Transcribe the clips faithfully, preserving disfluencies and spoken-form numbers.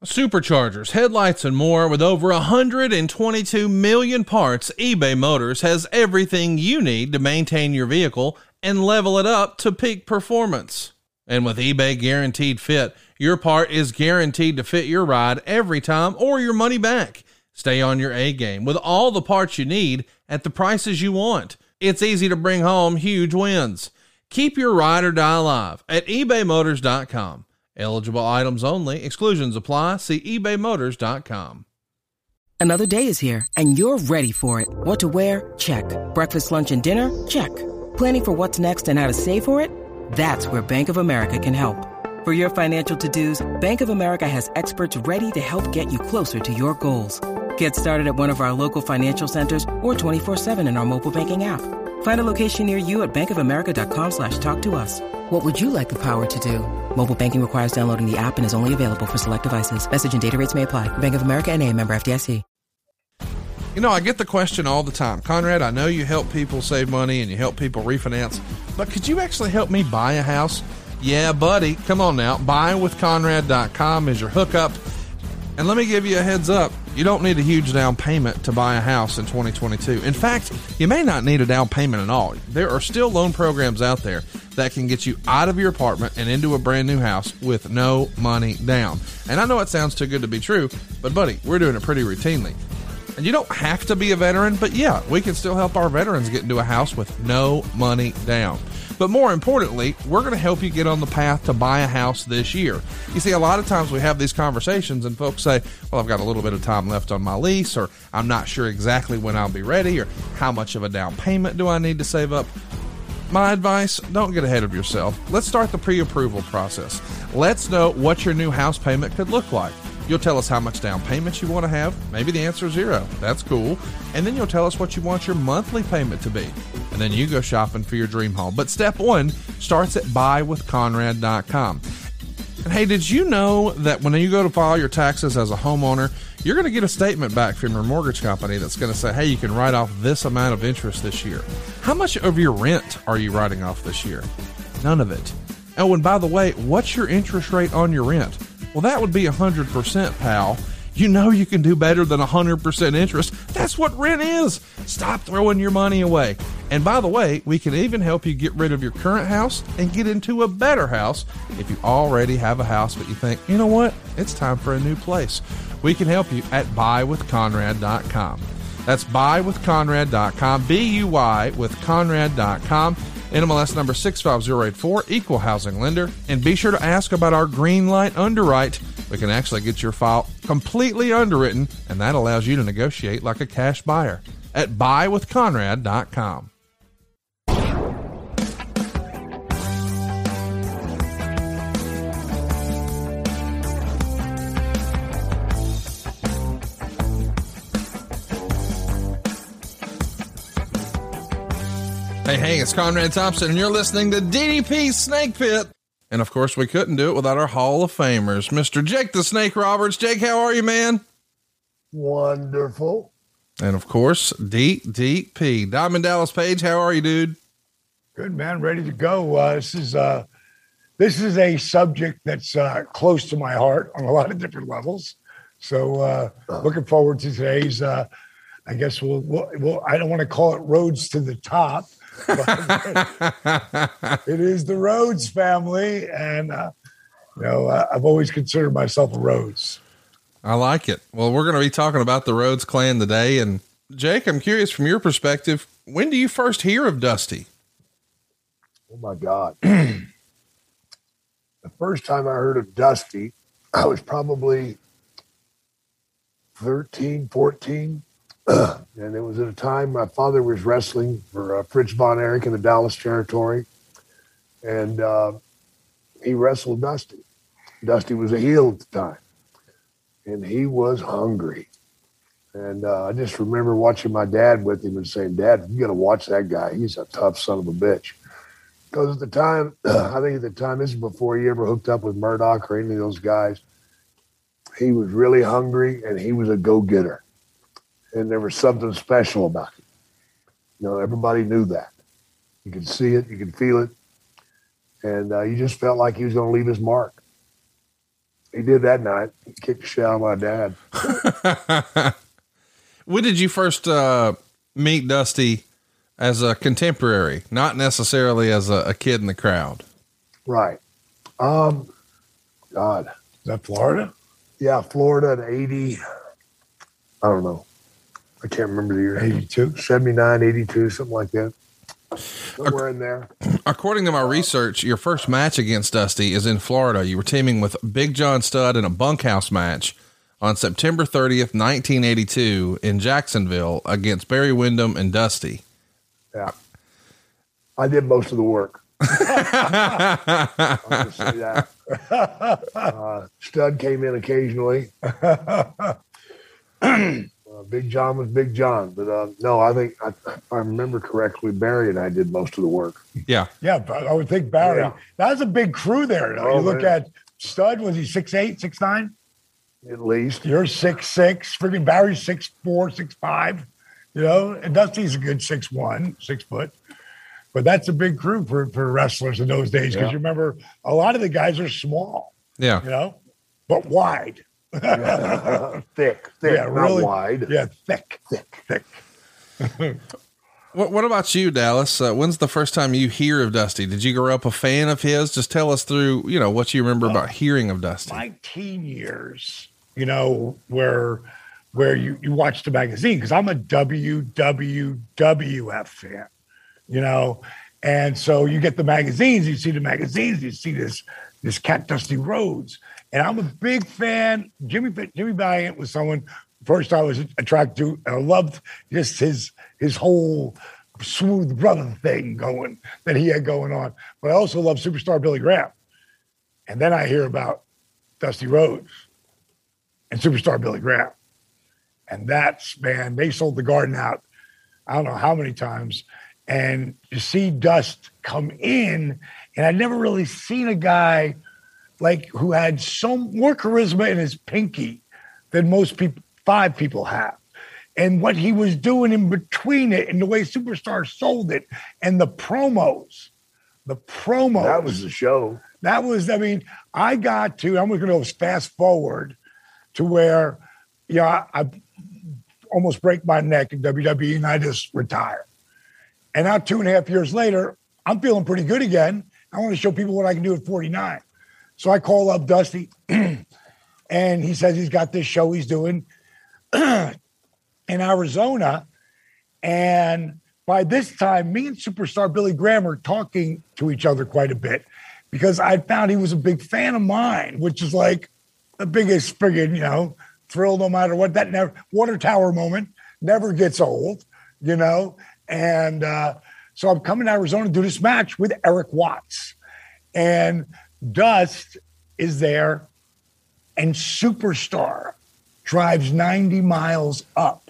Superchargers, headlights, and more. With over one hundred twenty-two million parts, eBay Motors has everything you need to maintain your vehicle and level it up to peak performance. And with eBay Guaranteed Fit, your part is guaranteed to fit your ride every time or your money back. Stay on your A game with all the parts you need at the prices you want. It's easy to bring home huge wins. Keep your ride or die alive at ebay motors dot com. Eligible items only. Exclusions apply. See ebay motors dot com. Another day is here, and you're ready for it. What to wear? Check. Breakfast, lunch, and dinner? Check. Planning for what's next and how to save for it? That's where Bank of America can help. For your financial to-dos, Bank of America has experts ready to help get you closer to your goals. Get started at one of our local financial centers or twenty-four seven in our mobile banking app. Find a location near you at bankofamerica.com slash talk to us. What would you like the power to do? Mobile banking requires downloading the app and is only available for select devices. Message and data rates may apply. Bank of America N A, member F D I C. You know, I get the question all the time. Conrad, I know you help people save money and you help people refinance, but could you actually help me buy a house? Yeah, buddy. Come on now. buy with conrad dot com is your hookup. And let me give you a heads up. You don't need a huge down payment to buy a house in twenty twenty-two. In fact, you may not need a down payment at all. There are still loan programs out there that can get you out of your apartment and into a brand new house with no money down. And I know it sounds too good to be true, but buddy, we're doing it pretty routinely. And you don't have to be a veteran, but yeah, we can still help our veterans get into a house with no money down. But more importantly, we're going to help you get on the path to buy a house this year. You see, a lot of times we have these conversations and folks say, well, I've got a little bit of time left on my lease, or I'm not sure exactly when I'll be ready, or how much of a down payment do I need to save up? My advice, don't get ahead of yourself. Let's start the pre-approval process. Let's know what your new house payment could look like. You'll tell us how much down payment you want to have. Maybe the answer is zero. That's cool. And then you'll tell us what you want your monthly payment to be. And then you go shopping for your dream home. But step one starts at buy with conrad dot com. And hey, did you know that when you go to file your taxes as a homeowner, you're going to get a statement back from your mortgage company that's going to say, hey, you can write off this amount of interest this year. How much of your rent are you writing off this year? None of it. Oh, and by the way, what's your interest rate on your rent? Well, that would be one hundred percent, pal. You know you can do better than one hundred percent interest. That's what rent is. Stop throwing your money away. And by the way, we can even help you get rid of your current house and get into a better house if you already have a house, but you think, you know what? It's time for a new place. We can help you at buy with conrad dot com. That's buy with conrad dot com, B U Y with conrad dot com. N M L S number six five zero eight four, equal housing lender. And be sure to ask about our green light underwrite. We can actually get your file completely underwritten, and that allows you to negotiate like a cash buyer at buy with conrad dot com. Hey, hey, it's Conrad Thompson, and you're listening to D D P Snake Pit. And of course, we couldn't do it without our Hall of Famers, Mister Jake the Snake Roberts. Jake, how are you, man? Wonderful. And of course, D D P, Diamond Dallas Page. How are you, dude? Good, man. Ready to go. Uh, this is uh, this is a subject that's uh, close to my heart on a lot of different levels. So uh, looking forward to today's. Uh, I guess we'll, we'll, we'll. I don't want to call it Roads to the Top. It is the Rhodes family, and uh, you know uh, I've always considered myself a Rhodes. I like it. Well, we're going to be talking about the Rhodes clan today, and Jake, I'm curious from your perspective, when do you first hear of Dusty? Oh my God! The first time I heard of Dusty, I was probably thirteen, fourteen. And it was at a time my father was wrestling for uh, Fritz Von Erich in the Dallas territory. And uh, he wrestled Dusty. Dusty was a heel at the time. And he was hungry. And uh, I just remember watching my dad with him and saying, Dad, you got to watch that guy. He's a tough son of a bitch. Because at the time, I think at the time, this is before he ever hooked up with Murdoch or any of those guys, he was really hungry and he was a go-getter. And there was something special about him. You know, everybody knew that. You could see it, you could feel it. And uh, you just felt like he was going to leave his mark. He did that night. He kicked the shit out of my dad. When did you first uh, meet Dusty as a contemporary, not necessarily as a, a kid in the crowd? Right. Um, God. Is that Florida? Yeah, Florida at eighty. I don't know. I can't remember the year. eighty-two? seventy-nine, eighty-two, something like that. Somewhere in there. According to my research, your first match against Dusty is in Florida. You were teaming with Big John Studd in a bunkhouse match on September thirtieth, nineteen eighty-two in Jacksonville against Barry Windham and Dusty. Yeah. I did most of the work. I'll just say that. Uh, Studd came in occasionally. uh, Big John was Big John, but uh, no, I think I, if I remember correctly, Barry and I did most of the work. Yeah, yeah, but I would think Barry. Yeah. That was a big crew there. Though. Oh, you look man. at Studd, was he six eight, six nine? At least. You're six six. Freaking Barry's six four, six five. You know, and Dusty's a good six one, six foot. But that's a big crew for, for wrestlers in those days because yeah. you remember a lot of the guys are small. Yeah, you know, but wide. Yeah. thick, thick, yeah, really not wide. Yeah, thick, thick, thick. what What about you, Dallas? Uh, when's the first time you hear of Dusty? Did you grow up a fan of his? Just tell us through, you know, what you remember uh, about hearing of Dusty. My teen years, you know, where where you you watch the magazine because I'm a W W W F fan, you know, and so you get the magazines, you see the magazines, you see this this cat Dusty Rhodes. And I'm a big fan. Jimmy Jimmy Valiant was someone first I was attracted to. And I loved just his his whole smooth brother thing going that he had going on. But I also love Superstar Billy Graham. And then I hear about Dusty Rhodes and Superstar Billy Graham. And that's, man, they sold the garden out I don't know how many times. And you see Dust come in, and I'd never really seen a guy like who had so more charisma in his pinky than most people, five people have. And what he was doing in between it and the way Superstar sold it and the promos, the promos. That was the show. That was, I mean, I got to, I'm going to fast forward to where, you know, I, I almost break my neck in W W E and I just retire. And now two and a half years later, I'm feeling pretty good again. I want to show people what I can do at forty-nine. So I call up Dusty, and he says he's got this show he's doing in Arizona. And by this time, me and Superstar Billy Graham are talking to each other quite a bit because I found he was a big fan of mine, which is like the biggest friggin', you know, thrill no matter what. That never, water tower moment never gets old, you know. And uh, so I'm coming to Arizona to do this match with Eric Watts. And Dust is there, and Superstar drives ninety miles up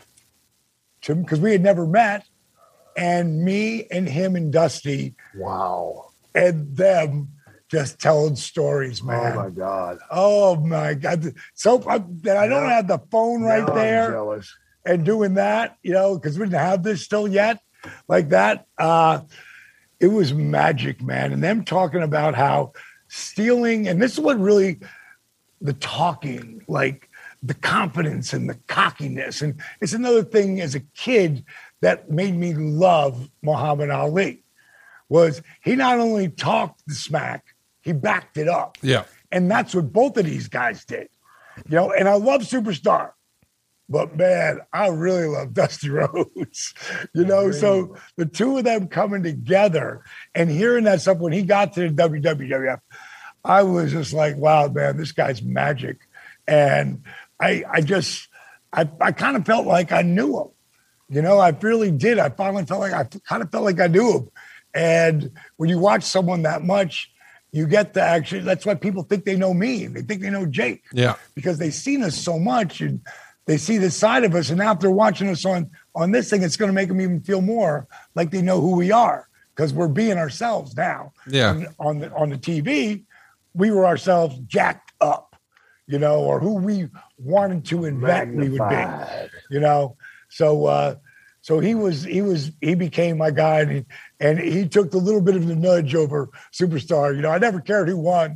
to him because we had never met. And me and him and Dusty, wow, and them just telling stories, man. Oh my God. Oh my God. So I, that I don't now, have the phone right there jealous. And doing that, you know, because we didn't have this still yet like that. Uh, it was magic, man. And them talking about how stealing, and this is what really the talking, like the confidence and the cockiness. And it's another thing as a kid that made me love Muhammad Ali was he not only talked the smack, he backed it up. Yeah. And that's what both of these guys did. You know, and I love Superstar, but man, I really love Dusty Rhodes. You know, so the two of them coming together and hearing that stuff when he got to the W W F, I was just like, wow, man, this guy's magic. And I I just, I, I kind of felt like I knew him. You know, I really did. I finally felt like I kind of felt like I knew him. And when you watch someone that much, you get to actually, that's why people think they know me. They think they know Jake. Yeah. Because they've seen us so much and they see this side of us. And now if they're watching us on, on this thing, it's going to make them even feel more like they know who we are because we're being ourselves now. Yeah. On, on the, on the T V, we were ourselves jacked up, you know, or who we wanted to invent we would be, you know? So, uh, so he was, he was, he became my guy, and he, and he took the little bit of the nudge over Superstar. You know, I never cared who won.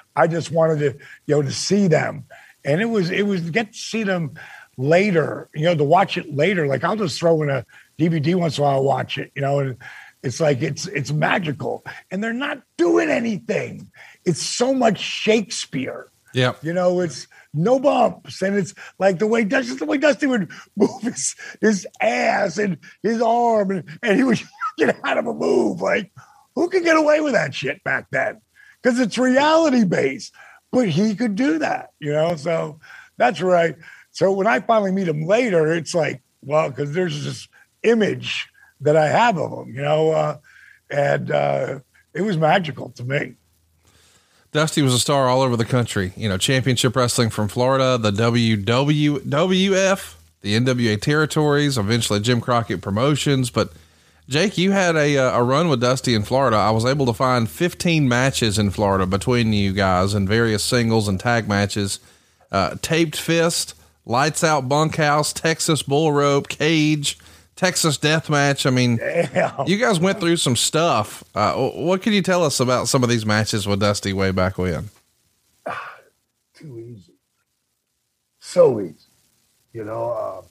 I just wanted to, you know, to see them. And it was, it was get to see them later, you know, to watch it later. Like I'll just throw in a D V D once in a while, watch it, you know, and it's like, it's, it's magical and they're not doing anything. It's so much Shakespeare. Yeah. You know, it's no bumps. And it's like the way Dusty, the way Dusty would move his, his ass and his arm and, and he would get out of a move. Like, who could get away with that shit back then? Because it's reality based, but he could do that, you know? So that's right. So when I finally meet him later, it's like, well, because there's this image that I have of him, you know, uh, and uh, it was magical to me. Dusty was a star all over the country, you know, championship wrestling from Florida, the W W F, the N W A territories, eventually Jim Crockett Promotions. But Jake, you had a, a run with Dusty in Florida. I was able to find fifteen matches in Florida between you guys and various singles and tag matches, uh, taped fist, lights out bunkhouse, Texas bull rope, cage, Texas death match. I mean, Damn. You guys went through some stuff. Uh, what can you tell us about some of these matches with Dusty way back when? Too easy. So easy. You know, uh,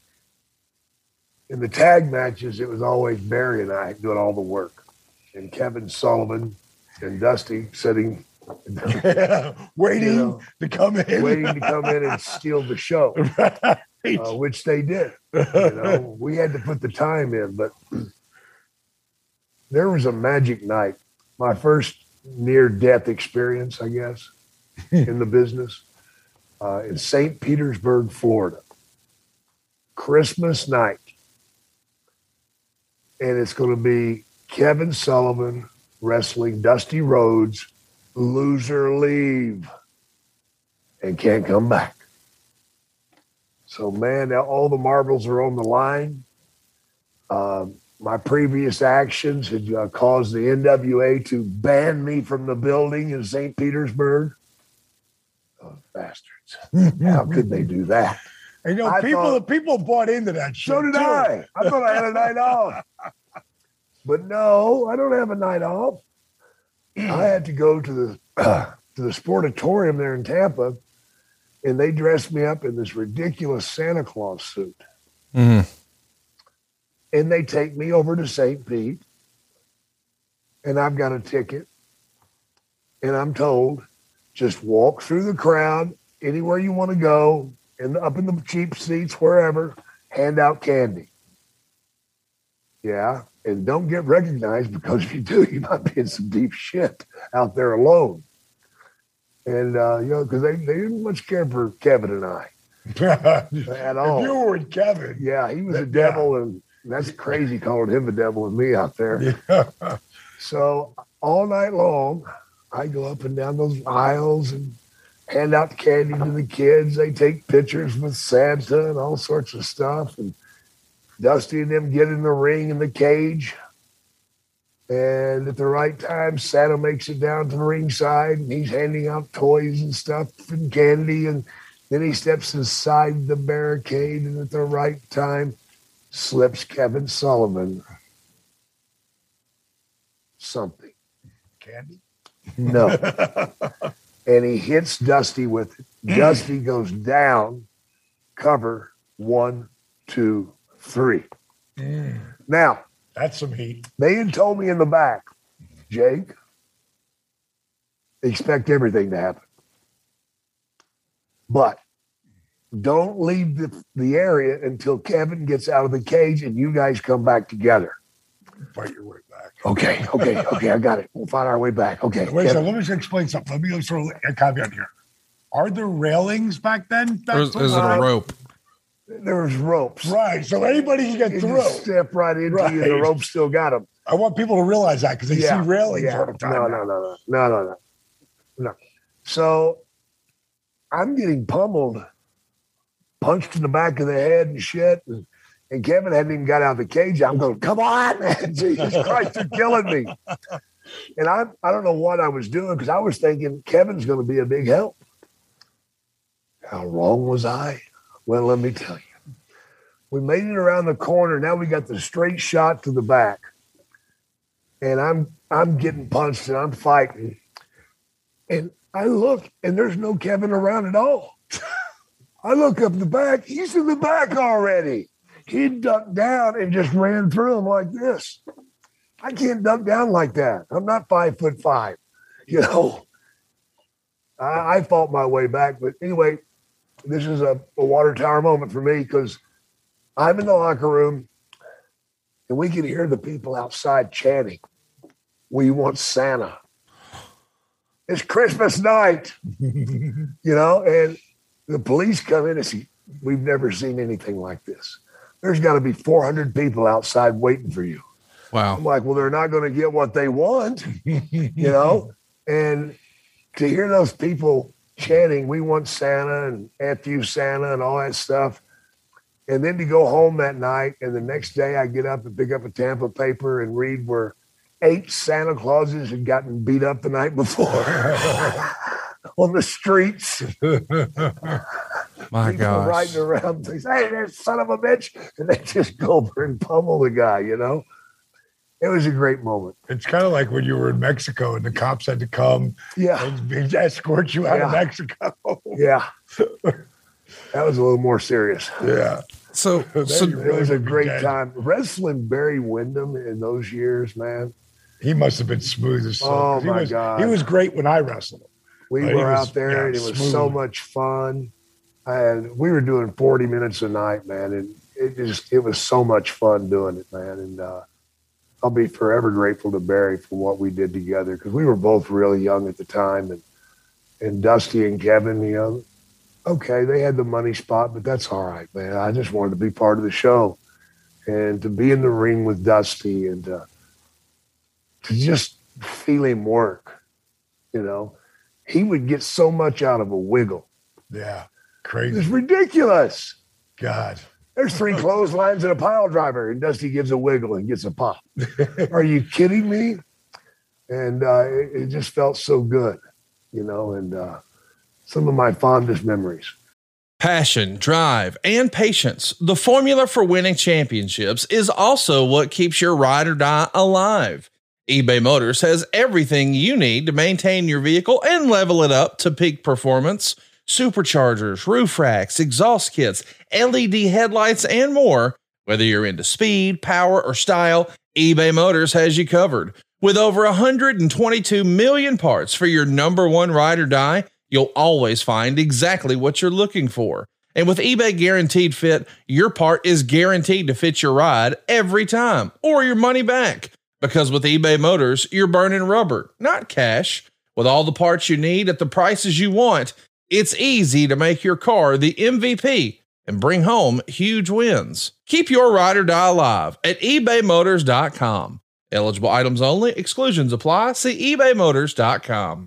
in the tag matches, it was always Barry and I doing all the work, and Kevin Sullivan and Dusty sitting, yeah, waiting you know, to come in, waiting to come in and steal the show, right. uh, which they did. You know, we had to put the time in, but there was a magic night, my first near-death experience, I guess, in the business, uh, in Saint Petersburg, Florida, Christmas night. And it's going to be Kevin Sullivan wrestling Dusty Rhodes, loser leave, and can't come back. So, man, now all the marbles are on the line. Uh, my previous actions had uh, caused the N W A to ban me from the building in Saint Petersburg. Oh, bastards. How could they do that? And, you know, I people thought, people bought into that shit. So did too. I. I thought I had a night off. But no, I don't have a night off. I had to go to the uh, to the Sportatorium there in Tampa, and they dressed me up in this ridiculous Santa Claus suit. Mm-hmm. And they take me over to Saint Pete, and I've got a ticket, and I'm told, just walk through the crowd, anywhere you want to go, and up in the cheap seats, wherever, hand out candy. Yeah, and don't get recognized, because if you do, you might be in some deep shit out there alone. And, uh, you know, because they, they didn't much care for Kevin and I at all. If you were with Kevin. Yeah, he was a devil, yeah. And that's crazy calling him a devil and me out there. Yeah. So all night long, I go up and down those aisles and hand out candy to the kids. They take pictures with Santa and all sorts of stuff. And Dusty and them get in the ring in the cage. And at the right time, Santa makes it down to the ringside, and he's handing out toys and stuff and candy. And then he steps inside the barricade, and at the right time, slips Kevin Sullivan something. Candy? No. And he hits Dusty with it. Dusty goes down, cover, one, two, three. Mm. Now, that's some heat. They had told me in the back, Jake, expect everything to happen. But don't leave the, the area until Kevin gets out of the cage and you guys come back together. Fight your way back. Okay, okay, okay, I got it. We'll find our way back. Okay. Wait, so let me just explain something. Let me just throw a caveat here. Are there railings back then? Or is, is it a rope? There was ropes. Right, so anybody can get you through. Just step right into right. you, the rope still got them. I want people to realize that because they yeah. see railings yeah. all the time. No, no, no, no, no, no, no, no. So I'm getting pummeled, punched in the back of the head and shit. And, and Kevin hadn't even got out of the cage. I'm going, come on, man. Jesus Christ, you're killing me. And I I don't know what I was doing because I was thinking Kevin's going to be a big help. How wrong was I? Well, let me tell you. We made it around the corner. Now we got the straight shot to the back. And I'm I'm getting punched and I'm fighting. And I look, and there's no Kevin around at all. I look up the back. He's in the back already. He ducked down and just ran through him like this. I can't duck down like that. I'm not five foot five. You know, I, I fought my way back. But anyway, this is a, a water tower moment for me because I'm in the locker room and we can hear the people outside chanting, "We want Santa." It's Christmas night, you know, and the police come in and say, "We've never seen anything like this. There's got to be four hundred people outside waiting for you." Wow. I'm like, well, they're not going to get what they want, you know? And to hear those people chanting, "We want Santa," and "F you Santa," and all that stuff. And then to go home that night, and the next day I get up and pick up a Tampa paper and read where eight Santa Clauses had gotten beat up the night before on the streets. My People gosh. riding around, they say, "Hey, there's son of a bitch," and they just go over and pummel the guy, you know? It was a great moment. It's kind of like when you were in Mexico and the cops had to come Yeah. and escort you out Yeah. of Mexico. Yeah. That was a little more serious. Yeah. So, There so you It really was a would be great dead. time. Wrestling Barry Windham in those years, man. He must have been smooth as silk. Oh, he my was, God. He was great when I wrestled him. We Uh, he were was- out there yeah, and it was smooth. so much fun. And we were doing forty minutes a night, man. And it just, it was so much fun doing it, man. And uh, I'll be forever grateful to Barry for what we did together because we were both really young at the time. And, and Dusty and Kevin, you know, okay, they had the money spot, but that's all right, man. I just wanted to be part of the show and to be in the ring with Dusty and to, to just feel him work, you know. He would get so much out of a wiggle. Yeah. It Crazy. was ridiculous. God. There's three clotheslines and a pile driver, and Dusty gives a wiggle and gets a pop. Are you kidding me? And uh, it, it just felt so good, you know, and uh, some of my fondest memories. passion, drive, and patience, the formula for winning championships, is also what keeps your ride or die alive. eBay Motors has everything you need to maintain your vehicle and level it up to peak performance. Superchargers, roof racks, exhaust kits, L E D headlights, and more. Whether you're into speed, power, or style, eBay Motors has you covered. With over one hundred twenty-two million parts for your number one ride or die, you'll always find exactly what you're looking for. And with eBay Guaranteed Fit, your part is guaranteed to fit your ride every time, or your money back. Because with eBay Motors, you're burning rubber, not cash. With all the parts you need at the prices you want, it's easy to make your car the M V P and bring home huge wins. Keep your ride or die alive at ebay motors dot com. Eligible items only. Exclusions apply. See ebay motors dot com.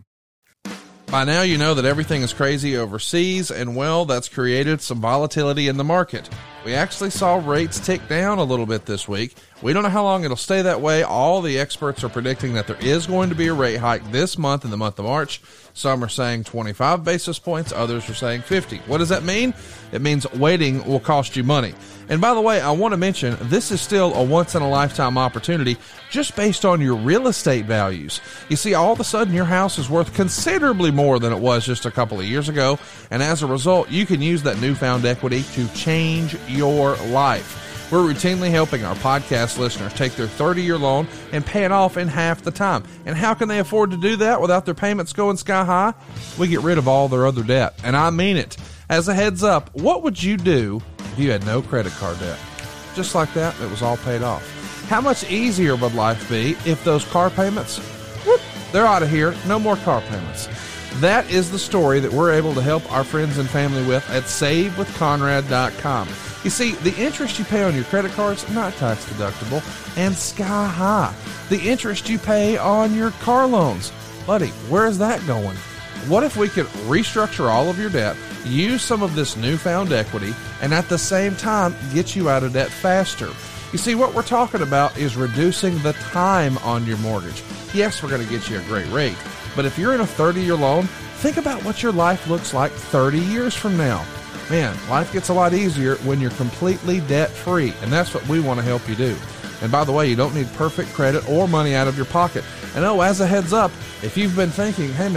By now, you know that everything is crazy overseas, and well, that's created some volatility in the market. We actually saw rates tick down a little bit this week. We don't know how long it'll stay that way. All the experts are predicting that there is going to be a rate hike this month in the month of March. Some are saying twenty-five basis points. Others are saying fifty. What does that mean? It means waiting will cost you money. And by the way, I want to mention this is still a once-in-a-lifetime opportunity just based on your real estate values. You see, all of a sudden your house is worth considerably more than it was just a couple of years ago. And as a result, you can use that newfound equity to change your life. We're routinely helping our podcast listeners take their thirty-year loan and pay it off in half the time. And how can they afford to do that without their payments going sky high? We get rid of all their other debt. And I mean it. As a heads up, what would you do if you had no credit card debt? Just like that, it was all paid off. How much easier would life be if those car payments, whoop, they're out of here, no more car payments. That is the story that we're able to help our friends and family with at save with conrad dot com. You see, the interest you pay on your credit cards, not tax deductible, and sky high. The interest you pay on your car loans, buddy, where is that going? What if we could restructure all of your debt, use some of this newfound equity, and at the same time get you out of debt faster? You see, what we're talking about is reducing the time on your mortgage. Yes, we're going to get you a great rate, but if you're in a thirty-year loan, think about what your life looks like thirty years from now. Man, life gets a lot easier when you're completely debt-free, and that's what we want to help you do. And by the way, you don't need perfect credit or money out of your pocket. And oh, as a heads up, if you've been thinking, hey man,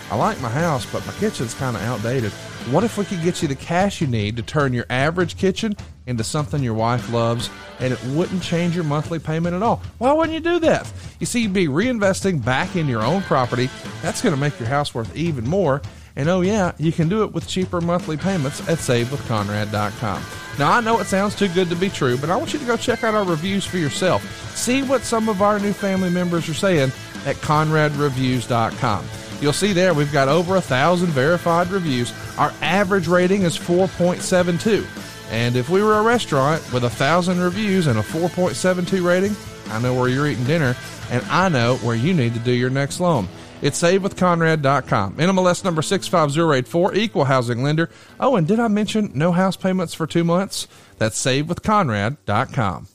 I like my house, but my kitchen's kind of outdated. What if we could get you the cash you need to turn your average kitchen into something your wife loves, and it wouldn't change your monthly payment at all? Why wouldn't you do that? You see, you'd be reinvesting back in your own property. That's going to make your house worth even more. And oh yeah, you can do it with cheaper monthly payments at save with conrad dot com. Now, I know it sounds too good to be true, but I want you to go check out our reviews for yourself. See what some of our new family members are saying at conrad reviews dot com. You'll see there we've got over a thousand verified reviews. Our average rating is four point seven two. And if we were a restaurant with a thousand reviews and a four point seven two rating, I know where you're eating dinner, and I know where you need to do your next loan. It's save with conrad dot com. N M L S number six five zero eight four, equal housing lender. Oh, and did I mention no house payments for two months? That's save with conrad dot com.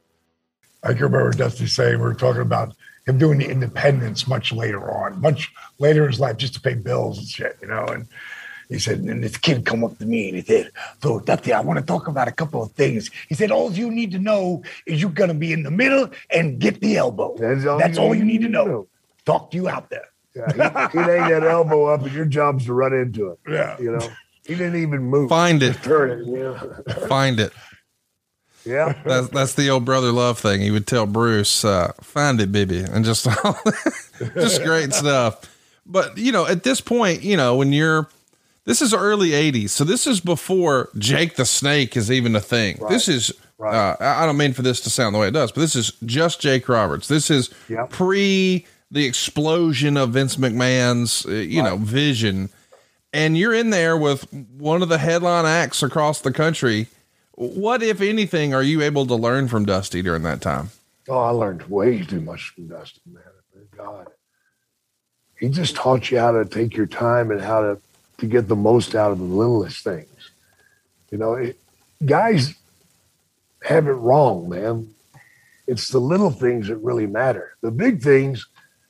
I can remember Dusty saying, we were talking about him doing the independence much later on, much later in his life, just to pay bills and shit, you know. And he said, and this kid come up to me and he said, so Dusty, I want to talk about a couple of things. He said, all you need to know is you're going to be in the middle and get the elbow. That's all, That's you, all you need to know. know. Talk to you out there. Yeah, he, he laid that elbow up, and your job's to run into it. Yeah. You know, he didn't even move. Find it. Just turn it, you know? Find it. Yeah. That's, that's the old brother love thing. He would tell Bruce, uh, find it, baby. And just, just great stuff. But, you know, at this point, you know, when you're, this is early eighties. So this is before Jake the Snake is even a thing. Right. This is, right. uh, I don't mean for this to sound the way it does, but this is just Jake Roberts. This is yep. pre the explosion of Vince McMahon's, uh, you right. know, vision. And you're in there with one of the headline acts across the country. What, if anything, are you able to learn from Dusty during that time? Oh, I learned way too much from Dusty, man. God, he just taught you how to take your time and how to, to get the most out of the littlest things. You know, it, guys have it wrong, man. It's the little things that really matter. The big things,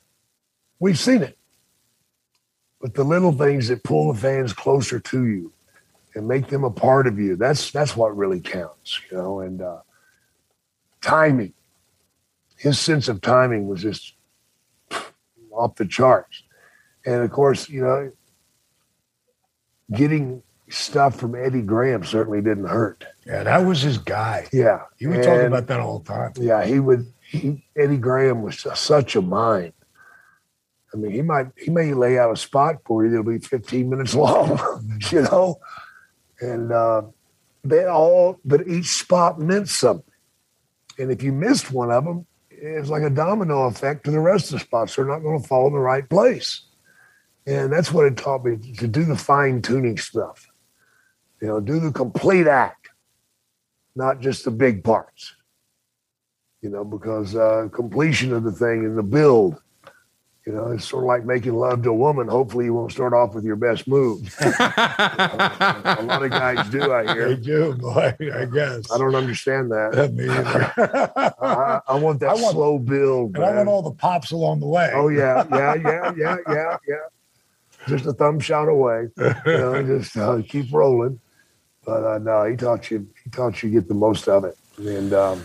we've seen it. But the little things that pull the fans closer to you and make them a part of you, that's that's what really counts, you know. And uh, timing, his sense of timing was just off the charts. And of course, you know, getting stuff from Eddie Graham certainly didn't hurt. Yeah, that was his guy. Yeah. You were talking about that all the time. Yeah, he would, he, Eddie Graham was such a mind. I mean, he might, he may lay out a spot for you that'll be fifteen minutes long, you know? And uh, they all, but each spot meant something. And if you missed one of them, it's like a domino effect to the rest of the spots. They're not going to fall in the right place. And that's what it taught me, to do the fine tuning stuff, you know, do the complete act, not just the big parts, you know, because uh, completion of the thing and the build, you know, it's sort of like making love to a woman. Hopefully you won't start off with your best move. You know, a lot of guys do, I hear. They do, boy, I guess. I don't understand that. Me either. I, I want that I want, slow build. And man. I want all the pops along the way. Oh, yeah, yeah, yeah, yeah, yeah, yeah. Just a thumb shot away. You know, just uh, keep rolling. But uh, no, he taught you, he taught you to get the most of it. And um,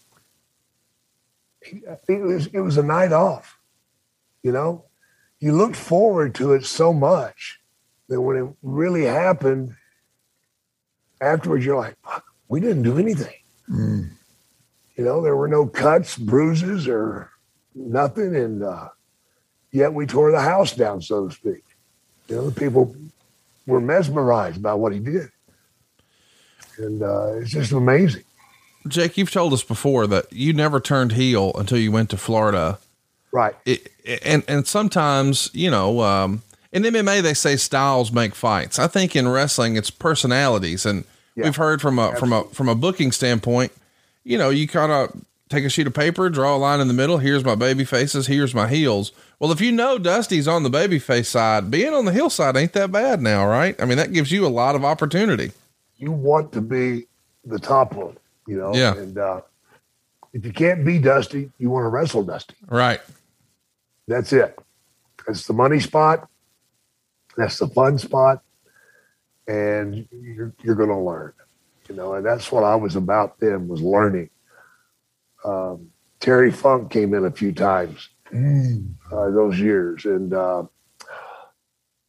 he, it was, it was a night off. You know, you looked forward to it so much that when it really happened, afterwards, you're like, fuck, we didn't do anything. Mm. You know, there were no cuts, bruises, or nothing. And uh, yet we tore the house down, so to speak. You know, the people were mesmerized by what he did. And uh, it's just amazing. Jake, you've told us before that you never turned heel until you went to Florida. Right. It, and, and sometimes, you know, um, in M M A, they say styles make fights. I think in wrestling, it's personalities. And yeah, we've heard from a, absolutely. from a, from a booking standpoint, you know, you kind of take a sheet of paper, draw a line in the middle. Here's my baby faces. Here's my heels. Well, if you know Dusty's on the baby face side, being on the heel side ain't that bad now, right? I mean, that gives you a lot of opportunity. You want to be the top one, you know? Yeah. And uh, if you can't be Dusty, you want to wrestle Dusty. Right. That's it. That's the money spot. That's the fun spot. And you're, you're going to learn, you know, and that's what I was about then, was learning. Um, Terry Funk came in a few times mm. uh, those years. And uh,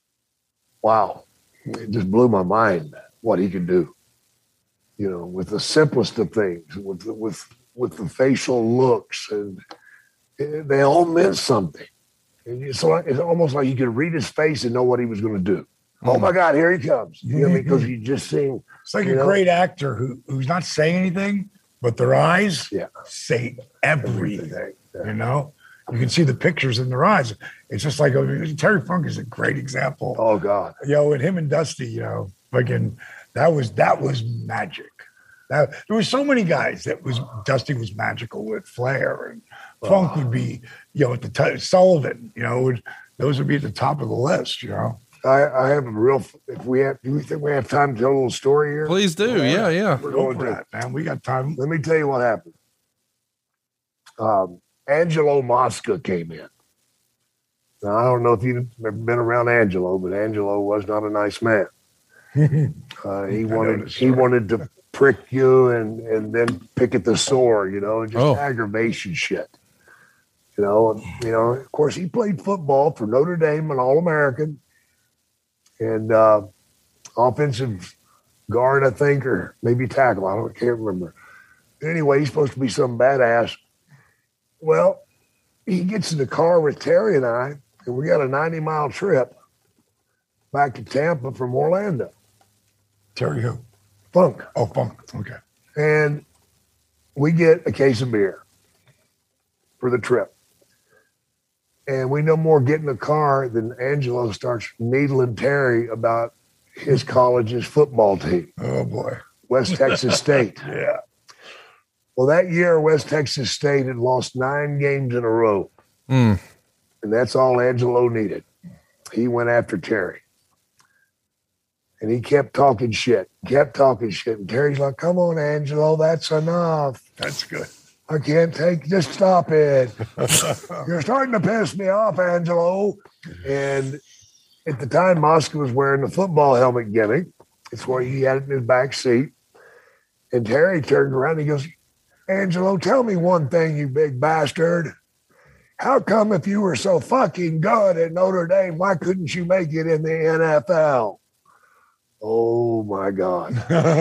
wow, it just blew my mind what he could do. You know, with the simplest of things, with the, with with the facial looks, and it, they all meant something. And it's, like, it's almost like you could read his face and know what he was going to do. Mm-hmm. Oh my God, here he comes! You know what I mean? Because you just seen. It's like a know, great actor who who's not saying anything, but their eyes yeah. say everything. everything. Yeah. You know, you can see the pictures in their eyes. It's just like a, Terry Funk is a great example. Oh God, you know, and him and Dusty, you know, fucking that was that was magic. That, there were so many guys that was Dusty was magical with. Flair and Funk would be, you know, at the t- Sullivan, you know, would, those would be at the top of the list, you know. I, I have a real. If we have, do we think we have time to tell a little story here? Please do. Yeah, yeah. We're Go going for to that, man. We got time. Let me tell you what happened. Um, Angelo Mosca came in. Now I don't know if you've ever been around Angelo, but Angelo was not a nice man. uh, he wanted he wanted to prick you and and then pick at the sore, you know, just oh. aggravation shit. You know, you know. Of course, he played football for Notre Dame, an All-American. And uh, offensive guard, I think, or maybe tackle. I don't can't remember. Anyway, he's supposed to be some badass. Well, he gets in the car with Terry and I, and we got a ninety-mile trip back to Tampa from Orlando. Terry who? Funk. Oh, Funk. Okay. And we get a case of beer for the trip. And we no more get in the car than Angelo starts needling Terry about his college's football team. Oh, boy. West Texas State. Yeah. Well, that year, West Texas State had lost nine games in a row. Mm. And that's all Angelo needed. He went after Terry. And he kept talking shit, kept talking shit. And Terry's like, come on, Angelo, that's enough. That's good. I can't take, just stop it. You're starting to piss me off, Angelo. And at the time, Mosca was wearing the football helmet gimmick. It's where he had it in his back seat. And Terry turned around and he goes, Angelo, tell me one thing, you big bastard. How come if you were so fucking good at Notre Dame, why couldn't you make it in the N F L? Oh, my God.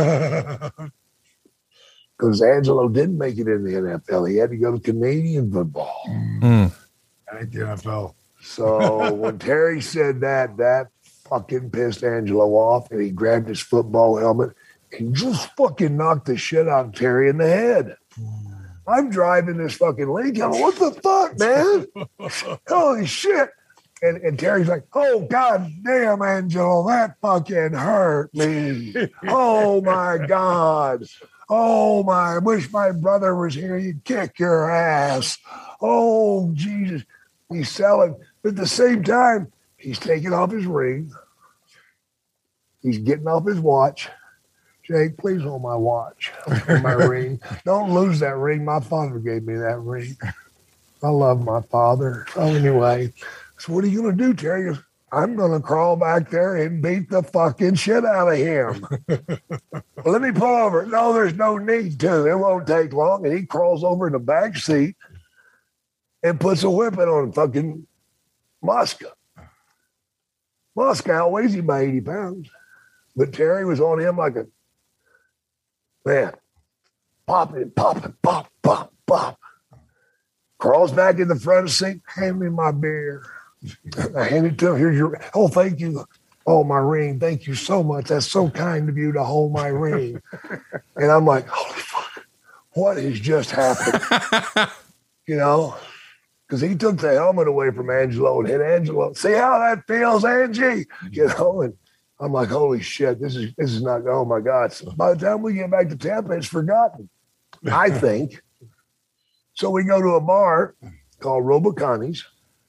Because Angelo didn't make it in the N F L. He had to go to Canadian football. Mm. I think the N F L. So when Terry said that, that fucking pissed Angelo off, and he grabbed his football helmet and just fucking knocked the shit out of Terry in the head. I'm driving this fucking Lincoln. What the fuck, man? Holy shit. And, and Terry's like, oh, God damn, Angelo, that fucking hurt me. Oh, my God. Oh, my, I wish my brother was here. He'd kick your ass. Oh, Jesus. He's selling. But at the same time, he's taking off his ring. He's getting off his watch. Jake, please hold my watch. My ring. Don't lose that ring. My father gave me that ring. I love my father. So anyway, so what are you going to do, Terry? He goes, I'm going to crawl back there and beat the fucking shit out of him. Well, let me pull over. No, there's no need to. It won't take long. And he crawls over in the back seat and puts a whipping on fucking Mosca. Mosca outweighs him by eighty pounds. But Terry was on him like a, man, popping, popping, pop, pop, pop. Crawls back in the front seat. Hand me my beer. I hand it to him. Here's your, oh, thank you. Oh, my ring. Thank you so much. That's so kind of you to hold my ring. And I'm like, holy fuck, what has just happened? You know, because he took the helmet away from Angelo and hit Angelo. See how that feels, Angie? You know, and I'm like, holy shit, this is this is not, oh my God. So by the time we get back to Tampa, it's forgotten, I think. So we go to a bar called Robocani's.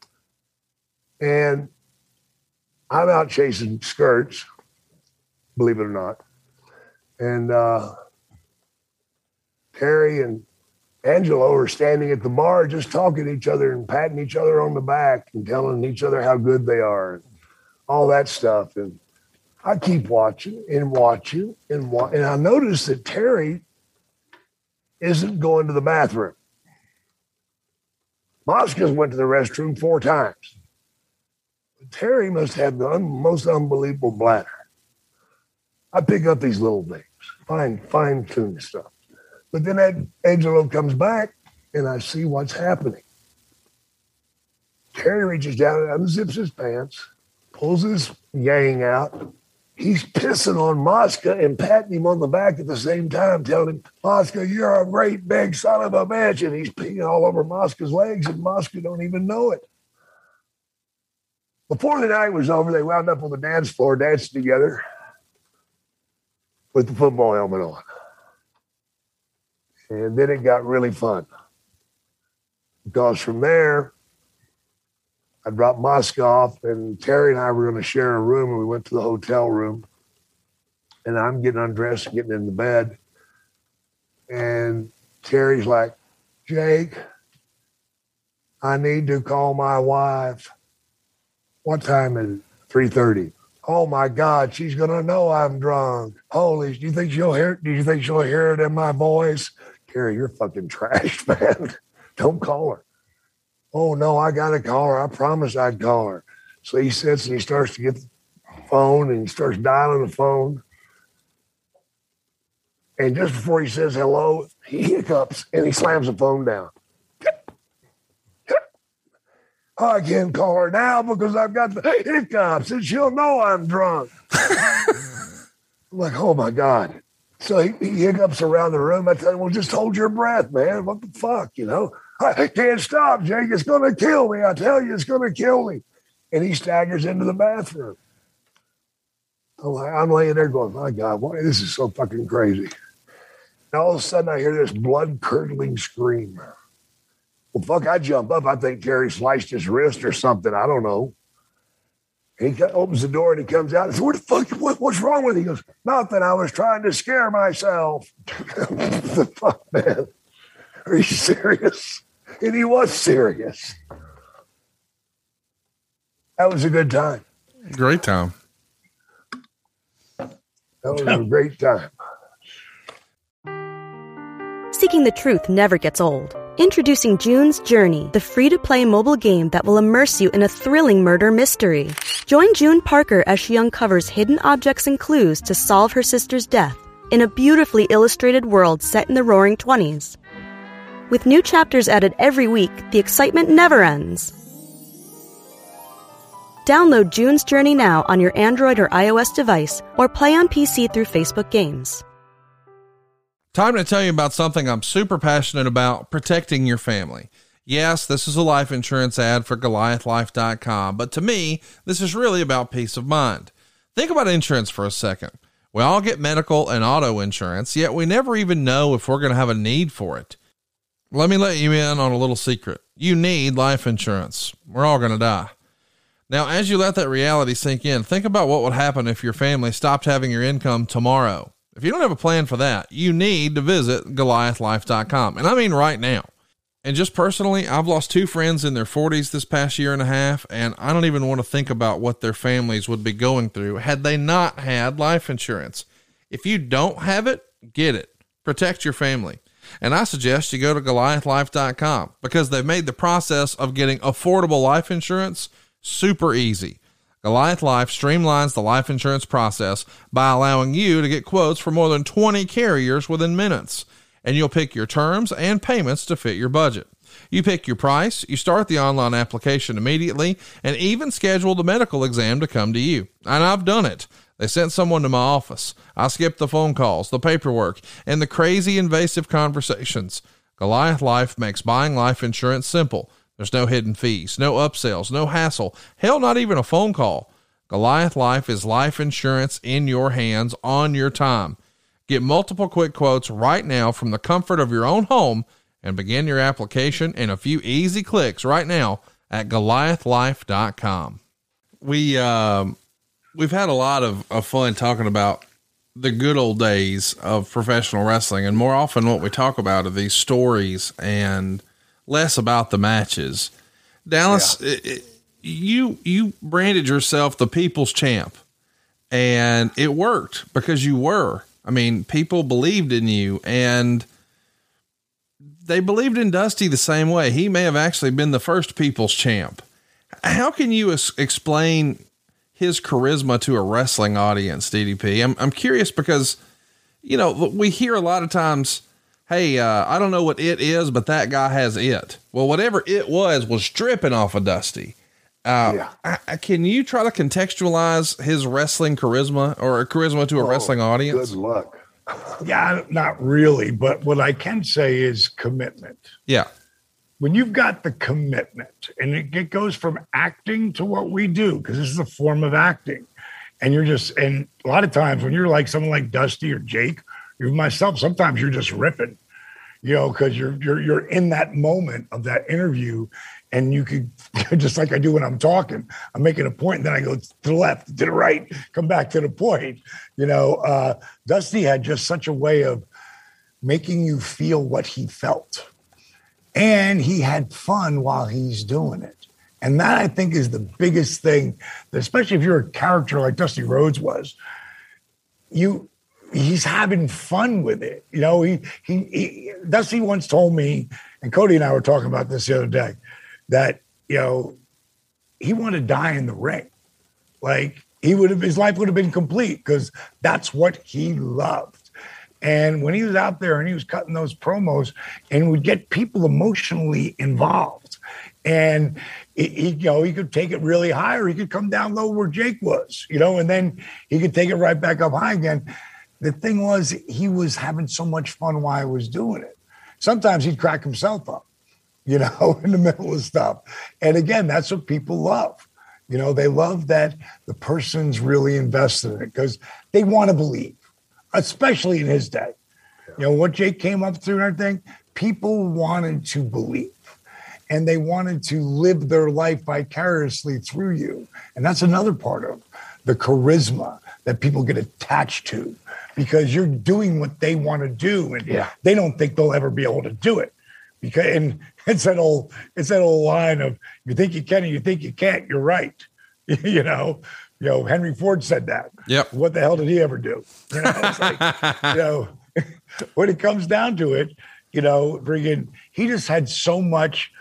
And I'm out chasing skirts, believe it or not. And uh, Terry and Angelo are standing at the bar just talking to each other and patting each other on the back and telling each other how good they are and all that stuff. And I keep watching and watching and wa- and I notice that Terry isn't going to the bathroom. Mosca's went to the restroom four times. Terry must have the un- most unbelievable bladder. I pick up these little things, fine, fine tune stuff. But then that Angelo comes back and I see what's happening. Terry reaches down and unzips his pants, pulls his yang out. He's pissing on Mosca and patting him on the back at the same time, telling him, Mosca, you're a great big son of a bitch. And he's peeing all over Mosca's legs, and Mosca don't even know it. Before the night was over, they wound up on the dance floor dancing together with the football helmet on. And then it got really fun. Because from there, I dropped Mosca off, and Terry and I were going to share a room, and we went to the hotel room. And I'm getting undressed and getting in the bed. And Terry's like, Jake, I need to call my wife. What time is it? three thirty. Oh my God, she's gonna know I'm drunk. Holy, do you think she'll hear do you think she'll hear it in my voice? Terry, you're fucking trash, man. Don't call her. Oh no, I gotta call her. I promised I'd call her. So he sits and he starts to get the phone and he starts dialing the phone. And just before he says hello, he hiccups and he slams the phone down. I can't call her now because I've got the hiccups and she'll know I'm drunk. I'm like, oh my God. So he, he hiccups around the room. I tell him, well, just hold your breath, man. What the fuck, you know? I can't stop, Jake. It's going to kill me. I tell you, it's going to kill me. And he staggers into the bathroom. I'm, like, I'm laying there going, my God, why, this is so fucking crazy. And all of a sudden I hear this blood-curdling scream. Well, fuck, I jump up. I think Terry sliced his wrist or something. I don't know. And he opens the door and he comes out. I said, what the fuck? What, what's wrong with you? He goes, nothing. I was trying to scare myself. The fuck, man? Are you serious? And he was serious. That was a good time. Great time. That was a great time. Seeking the truth never gets old. Introducing June's Journey, the free-to-play mobile game that will immerse you in a thrilling murder mystery. Join June Parker as she uncovers hidden objects and clues to solve her sister's death in a beautifully illustrated world set in the roaring twenties. With new chapters added every week, the excitement never ends. Download June's Journey now on your Android or iOS device or play on P C through Facebook Games. Time to tell you about something I'm super passionate about: protecting your family. Yes, this is a life insurance ad for Goliath Life dot com, but to me, this is really about peace of mind. Think about insurance for a second. We all get medical and auto insurance, yet we never even know if we're going to have a need for it. Let me let you in on a little secret. You need life insurance. We're all going to die. Now, as you let that reality sink in, think about what would happen if your family stopped having your income tomorrow. If you don't have a plan for that, you need to visit Goliath Life dot com. And I mean right now. And just personally, I've lost two friends in their forties this past year and a half, and I don't even want to think about what their families would be going through had they not had life insurance. If you don't have it, get it. Protect your family. And I suggest you go to Goliath Life dot com because they've made the process of getting affordable life insurance super easy. Goliath Life streamlines the life insurance process by allowing you to get quotes for more than twenty carriers within minutes, and you'll pick your terms and payments to fit your budget. You pick your price, you start the online application immediately, and even schedule the medical exam to come to you. And I've done it. They sent someone to my office. I skipped the phone calls, the paperwork, and the crazy invasive conversations. Goliath Life makes buying life insurance simple. There's no hidden fees, no upsells, no hassle, hell, not even a phone call. Goliath Life is life insurance in your hands on your time. Get multiple quick quotes right now from the comfort of your own home and begin your application in a few easy clicks right now at Goliath Life dot com. We, um, we've had a lot of, of fun talking about the good old days of professional wrestling, and more often what we talk about are these stories and less about the matches. Dallas, yeah. it, it, you, you branded yourself the people's champ, and it worked because you were. I mean, people believed in you, and they believed in Dusty the same way. He may have actually been the first people's champ. How can you es- explain his charisma to a wrestling audience, D D P? I'm, I'm curious because, you know, we hear a lot of times, hey, uh, I don't know what it is, but that guy has it. Well, whatever it was, was dripping off of Dusty. Uh, Yeah. I, I, can you try to contextualize his wrestling charisma or charisma to a Oh, wrestling audience? Good luck. Yeah, not really. But what I can say is commitment. Yeah. When you've got the commitment, and it, it goes from acting to what we do, because this is a form of acting. And you're just, and a lot of times when you're like someone like Dusty or Jake, or myself, sometimes you're just ripping, you know, because you're you're you're in that moment of that interview, and you could, just like I do when I'm talking, I'm making a point, and then I go to the left, to the right, come back to the point. You know, uh, Dusty had just such a way of making you feel what he felt. And he had fun while he's doing it. And that, I think, is the biggest thing, especially if you're a character like Dusty Rhodes was. You, he's having fun with it. You know, he, he, he Dusty once told me, and Cody and I were talking about this the other day, that, you know, he wanted to die in the ring. Like, he would have, his life would have been complete because that's what he loved. And when he was out there and he was cutting those promos and would get people emotionally involved, and he, he, you know, he could take it really high or he could come down low where Jake was, you know, and then he could take it right back up high again. The thing was, he was having so much fun while he was doing it. Sometimes he'd crack himself up, you know, in the middle of stuff. And again, that's what people love. You know, they love that the person's really invested in it because they want to believe. Especially in his day. You know, what Jake came up through and everything, people wanted to believe. And they wanted to live their life vicariously through you. And that's another part of the charisma that people get attached to because you're doing what they want to do. And Yeah. they don't think they'll ever be able to do it. Because and it's that old, it's that old line of you think you can and you think you can't, you're right. You know. You know, Henry Ford said that. Yep. What the hell did he ever do? You know, it's like, you know, when it comes down to it, you know, friggin', he just had so much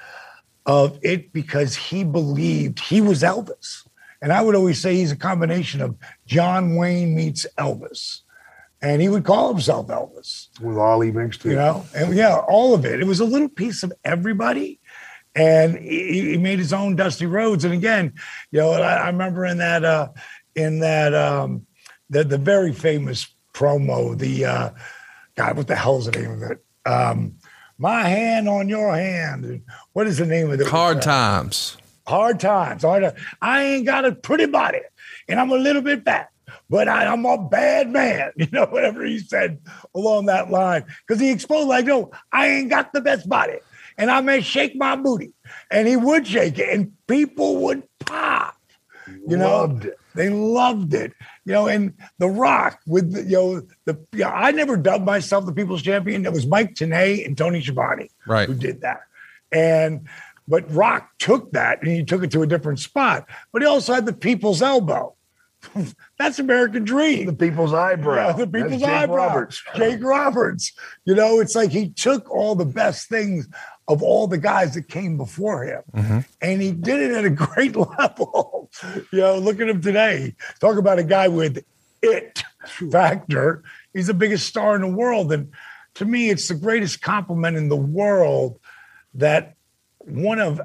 of it because he believed he was Elvis. And I would always say he's a combination of John Wayne meets Elvis. And he would call himself Elvis. With Ollie mixed in. You know, and yeah, all of it. It was a little piece of everybody. And he, he made his own Dusty Rhodes. And again, you know, I, I remember in that, uh, in that, um, the, the very famous promo, the, uh, God, what the hell's the name of it? Um, My Hand on Your Hand. And what is the name of it? Hard uh, times. Hard times. Hard times. I ain't got a pretty body and I'm a little bit fat, but I, I'm a bad man. You know, whatever he said along that line. Because he exposed like, no, I ain't got the best body. And I may shake my booty. And he would shake it. And people would pop. You know, Loved it. They loved it. You know, and The Rock with, the, you know, the you know, I never dubbed myself the People's Champion. It was Mike Tenay and Tony Schiavone Right. who did that. And, but Rock took that and he took it to a different spot. But he also had the People's Elbow. That's American Dream. The people's eyebrow. Yeah, the people's That's Jake eyebrow. Roberts. Jake Roberts. You know, it's like he took all the best things of all the guys that came before him. Mm-hmm. And he did it at a great level. You know, look at him today. Talk about a guy with it factor. He's the biggest star in the world. And to me, it's the greatest compliment in the world that one of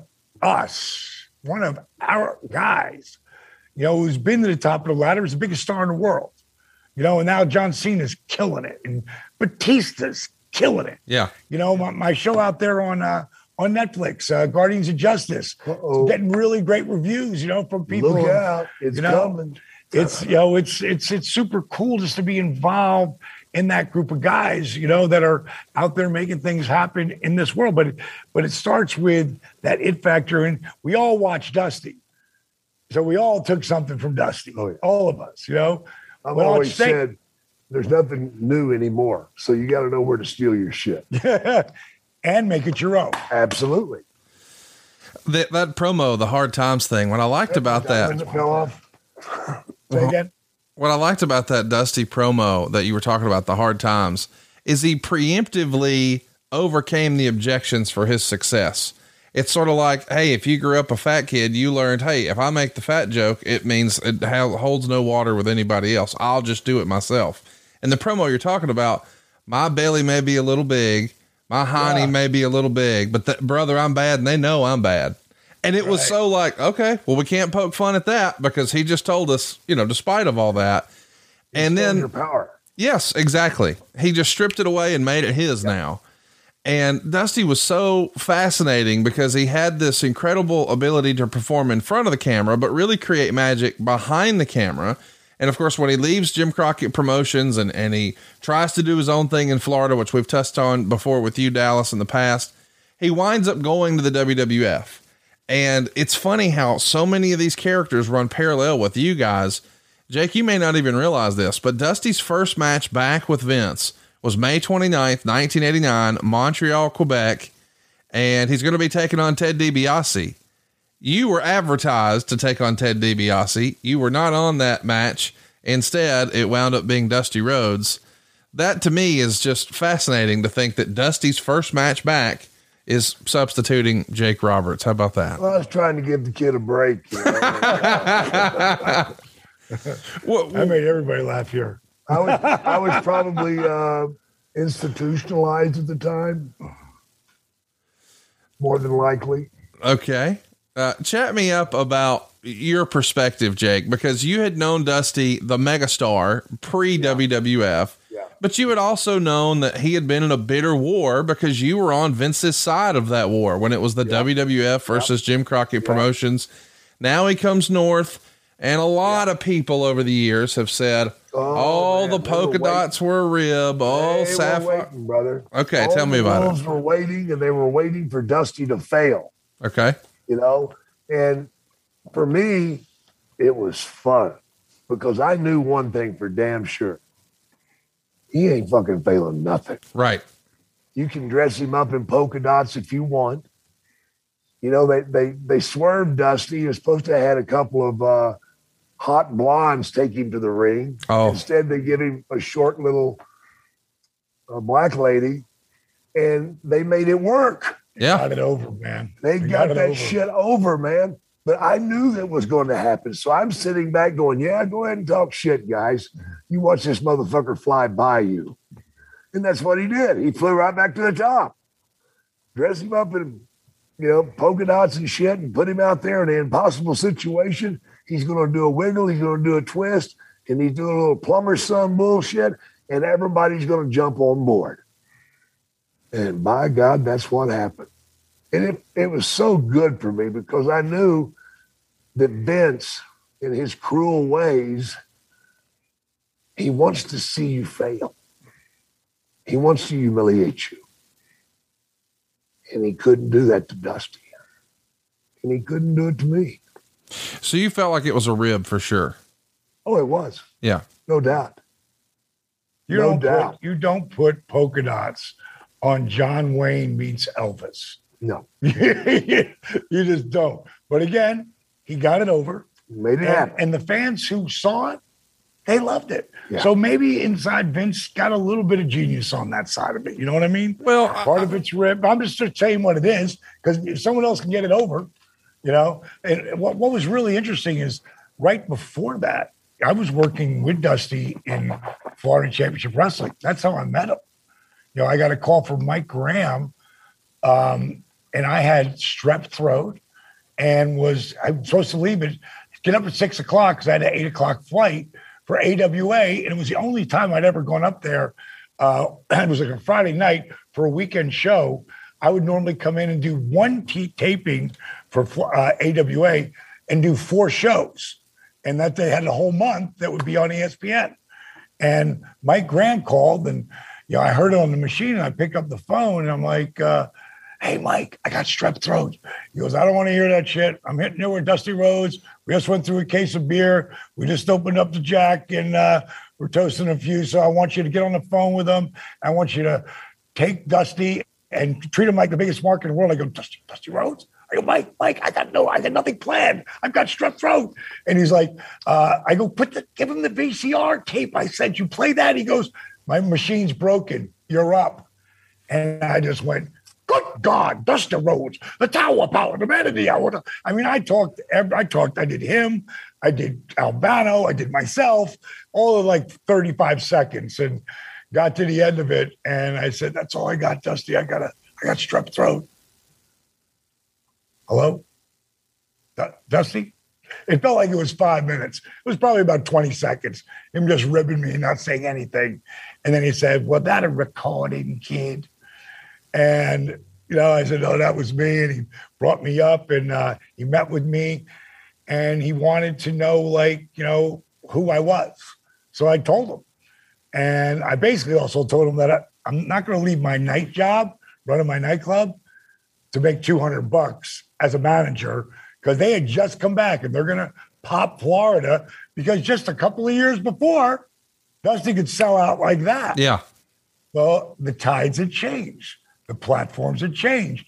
us, one of our guys, you know, who's been to the top of the ladder, is the biggest star in the world. You know, and now John Cena's killing it, and Batista's killing it. Yeah. You know, my, my show out there on uh, on Netflix, uh, Guardians of Justice, Uh-oh. getting really great reviews. You know, from people. Look out. It's you know, coming. It's you know, it's it's it's super cool just to be involved in that group of guys, you know, that are out there making things happen in this world. But but it starts with that it factor, and we all watch Dusty. So we all took something from Dusty, Oh, yeah. all of us, you know. I've We all always think- said there's nothing new anymore. So you got to know where to steal your shit. and make it your own. Absolutely. That, that promo, the Hard Times thing, what I liked about When that, it fell off. Say again. what I liked about that Dusty promo that you were talking about, the Hard Times, is he preemptively overcame the objections for his success. It's sort of like, hey, if you grew up a fat kid, you learned, hey, if I make the fat joke, it means it ha- holds no water with anybody else. I'll just do it myself. And the promo you're talking about, my belly may be a little big, my hiney yeah. may be a little big, but th- brother, I'm bad, and they know I'm bad. And it right. was so like, okay, well, we can't poke fun at that because he just told us, you know, despite of all that. He's and then your power. Yes, exactly. He just stripped it away and made it his yeah. now. And Dusty was so fascinating because he had this incredible ability to perform in front of the camera, but really create magic behind the camera. And of course, when he leaves Jim Crockett Promotions and, and he tries to do his own thing in Florida, which we've touched on before with you, Dallas, in the past, he winds up going to the W W F. And it's funny how so many of these characters run parallel with you guys. Jake, you may not even realize this, but Dusty's first match back with Vince was May twenty-ninth, nineteen eighty-nine, Montreal, Quebec, and he's going to be taking on Ted DiBiase. You were advertised to take on Ted DiBiase. You were not on that match. Instead, it wound up being Dusty Rhodes. That to me is just fascinating to think that Dusty's first match back is substituting Jake Roberts. How about that? Well, I was trying to give the kid a break. You know? well, I made everybody laugh here. I was I was probably uh, institutionalized at the time, more than likely. Okay. Uh, chat me up about your perspective, Jake, because you had known Dusty, the megastar, pre-W W F, yeah. Yeah. but you had also known that he had been in a bitter war because you were on Vince's side of that war when it was the yeah. W W F versus yeah. Jim Crockett yeah. Promotions. Now he comes north, and a lot yeah. of people over the years have said, oh, all man, the polka were dots were a rib. Oh, they sapphire. were waiting, brother. Okay, all tell me the about wolves it. Were waiting, and they were waiting for Dusty to fail. Okay. You know, and for me, it was fun because I knew one thing for damn sure. He ain't fucking failing nothing. Right. You can dress him up in polka dots if you want. You know, they they they swerved Dusty. He was supposed to have had a couple of uh, hot blondes take him to the ring. Oh. Instead, they give him a short little uh, black lady, and they made it work. Yeah. Got it over, man. They, they got, got that over. shit over, man. But I knew that was going to happen. So I'm sitting back going, yeah, go ahead and talk shit, guys. You watch this motherfucker fly by you. And that's what he did. He flew right back to the top. Dressed him up in, you know, polka dots and shit and put him out there in an impossible situation. He's going to do a wiggle. He's going to do a twist. And he's doing a little plumber son bullshit. And everybody's going to jump on board. And by God, that's what happened. And it, it was so good for me because I knew that Vince, in his cruel ways, he wants to see you fail. He wants to humiliate you. And he couldn't do that to Dusty. And he couldn't do it to me. So you felt like it was a rib for sure. Oh, it was. Yeah. No doubt. You no don't doubt. Put, you don't put polka dots on John Wayne meets Elvis. No. You just don't. But again, he got it over. Made it and, happen. And the fans who saw it, they loved it. Yeah. So maybe inside Vince got a little bit of genius on that side of it. You know what I mean? Well, part I, of it's rib. I'm just saying what it is because if someone else can get it over, you know. And what, what was really interesting is right before that, I was working with Dusty in Florida Championship Wrestling. That's how I met him. You know, I got a call from Mike Graham, um, and I had strep throat and was I was supposed to leave it, get up at six o'clock because I had an eight o'clock flight for A W A, and it was the only time I'd ever gone up there. Uh, it was like a Friday night for a weekend show. I would normally come in and do one t- taping for uh, A W A and do four shows, and that they had a whole month that would be on E S P N. And Mike Graham called and. You know, I heard it on the machine and I pick up the phone and I'm like, uh, hey, Mike, I got strep throat. He goes, I don't want to hear that shit. I'm hitting it with Dusty Rhodes. We just went through a case of beer. We just opened up the Jack and uh, we're toasting a few. So I want you to get on the phone with him. I want you to take Dusty and treat him like the biggest mark in the world. I go, Dusty, Dusty Rhodes? I go, Mike, Mike, I got no, I got nothing planned. I've got strep throat. And he's like, uh, I go, put the, give him the V C R tape. I said, you play that? He goes, my machine's broken. You're up. And I just went, go good God, Dusty Rhodes, the Tower Power, the man of the hour. I mean, I talked, I talked, I did him, I did Albano, I did myself, all in like thirty-five seconds, and got to the end of it. And I said, that's all I got, Dusty. I got a, I got strep throat. Hello? D- Dusty? It felt like it was five minutes. It was probably about twenty seconds. Him just ribbing me and not saying anything. And then he said, well, that a recording, kid. And, you know, I said, oh, that was me. And he brought me up and uh, he met with me and he wanted to know, like, you know, who I was. So I told him. And I basically also told him that I, I'm not going to leave my night job, running my nightclub, to make two hundred bucks as a manager, because they had just come back and they're going to pop Florida, because just a couple of years before, Dusty could sell out like that. Yeah. Well, the tides had changed. The platforms had changed.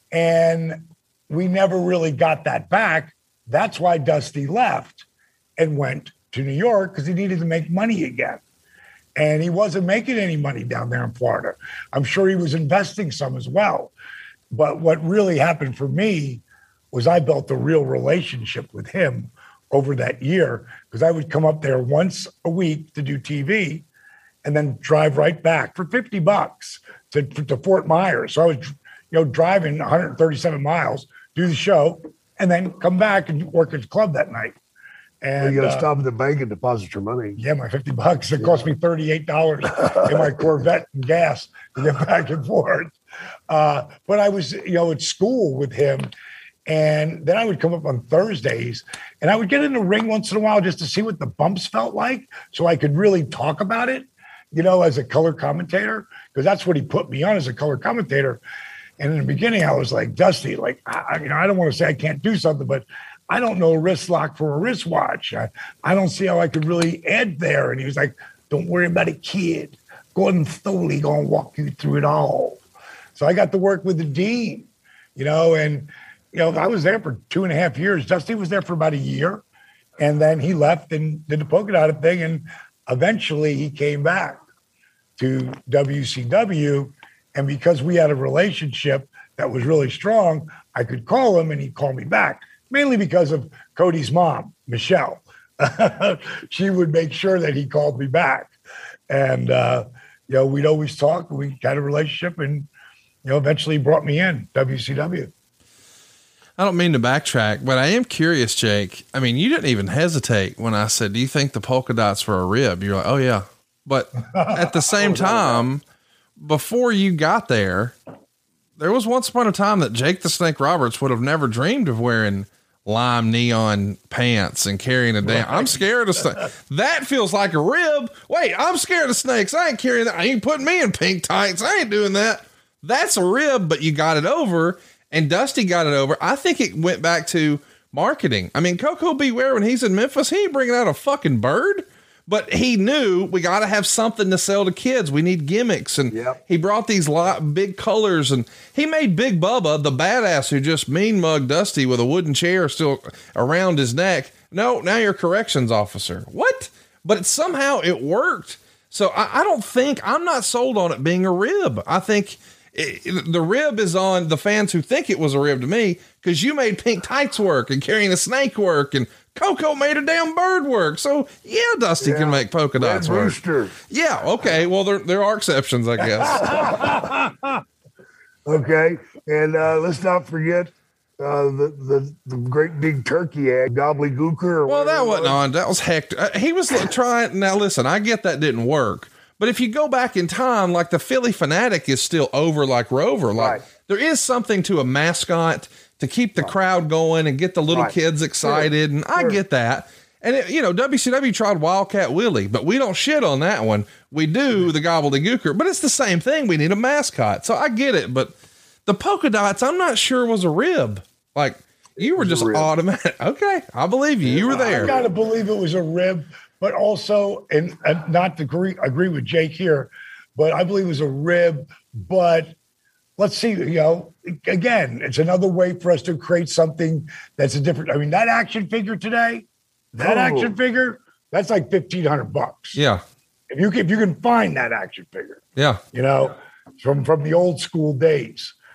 And we never really got that back. That's why Dusty left and went to New York, because he needed to make money again. And he wasn't making any money down there in Florida. I'm sure he was investing some as well. But what really happened for me was I built a real relationship with him over that year, because I would come up there once a week to do T V and then drive right back for fifty bucks to, to Fort Myers. So I was, you know, driving one hundred thirty-seven miles, do the show, and then come back and work at the club that night. And well, you got to uh, stop at the bank and deposit your money. Yeah, my fifty bucks. It cost me thirty-eight dollars in my Corvette and gas to get back and forth. Uh, but I was, you know, at school with him. And then I would come up on Thursdays and I would get in the ring once in a while just to see what the bumps felt like, so I could really talk about it, you know, as a color commentator, because that's what he put me on, as a color commentator. And in the beginning, I was like, Dusty, like, I, you know, I don't want to say I can't do something, but I don't know a wrist lock for a wristwatch. I, I don't see how I could really add there. And he was like, don't worry about it, kid. Gordon Foley going to walk you through it all. So I got to work with the dean, you know, and, you know, I was there for two and a half years. Dusty was there for about a year. And then he left and did the polka dot thing. And eventually he came back to W C W. And because we had a relationship that was really strong, I could call him and he'd call me back, mainly because of Cody's mom, Michelle. She would make sure that he called me back. And, uh, you know, we'd always talk. We had a relationship and, you know, eventually brought me in, W C W. I don't mean to backtrack, but I am curious, Jake. I mean, you didn't even hesitate when I said, do you think the polka dots were a rib? You're like, oh yeah. But at the same time, before you got there, there was once upon a time that Jake the Snake Roberts would have never dreamed of wearing lime neon pants and carrying a damn, right. I'm scared of snakes. That feels like a rib. Wait, I'm scared of snakes. I ain't carrying that. I ain't putting me in pink tights. I ain't doing that. That's a rib, but you got it over. And Dusty got it over. I think it went back to marketing. I mean, Coco Beware, when he's in Memphis, he ain't bringing out a fucking bird, but he knew we got to have something to sell to kids. We need gimmicks. And yep. He brought these lot, big colors, and he made Big Bubba, the badass who just mean mugged Dusty with a wooden chair still around his neck. No, now you're a corrections officer. What? But it, somehow it worked. So I, I don't think, I'm not sold on it being a rib. I think It, it, the rib is on the fans who think it was a rib to me, because you made pink tights work and carrying a snake work, and Coco made a damn bird work. So yeah, Dusty yeah. can make polka dots Red work. Rooster. Yeah. Okay. Well, there, there are exceptions, I guess. Okay. And uh, let's not forget uh, the, the, the great big turkey egg, gobbledygooker. Or well, that wasn't was. on. That was Hector. Uh, he was trying. Now listen, I get that didn't work. But if you go back in time, like the Philly Fanatic is still over like Rover. Like right. There is something to a mascot to keep the right. crowd going and get the little right. kids excited. Sure. And I sure. get that. And it, you know, W C W tried Wildcat Willie, but we don't shit on that one. We do the gobbledygooker, but it's the same thing. We need a mascot. So I get it. But the polka dots, I'm not sure was a rib. Like you were just automatic. Okay. I believe you. You were there. I gotta believe it was a rib. But also, and, and not to agree, agree with Jake here, but I believe it was a rib. But let's see, you know, again, it's another way for us to create something that's a different. I mean, that action figure today, that oh. action figure, that's like fifteen hundred bucks. Yeah. If you can, if you can find that action figure. Yeah. You know, from, from the old school days.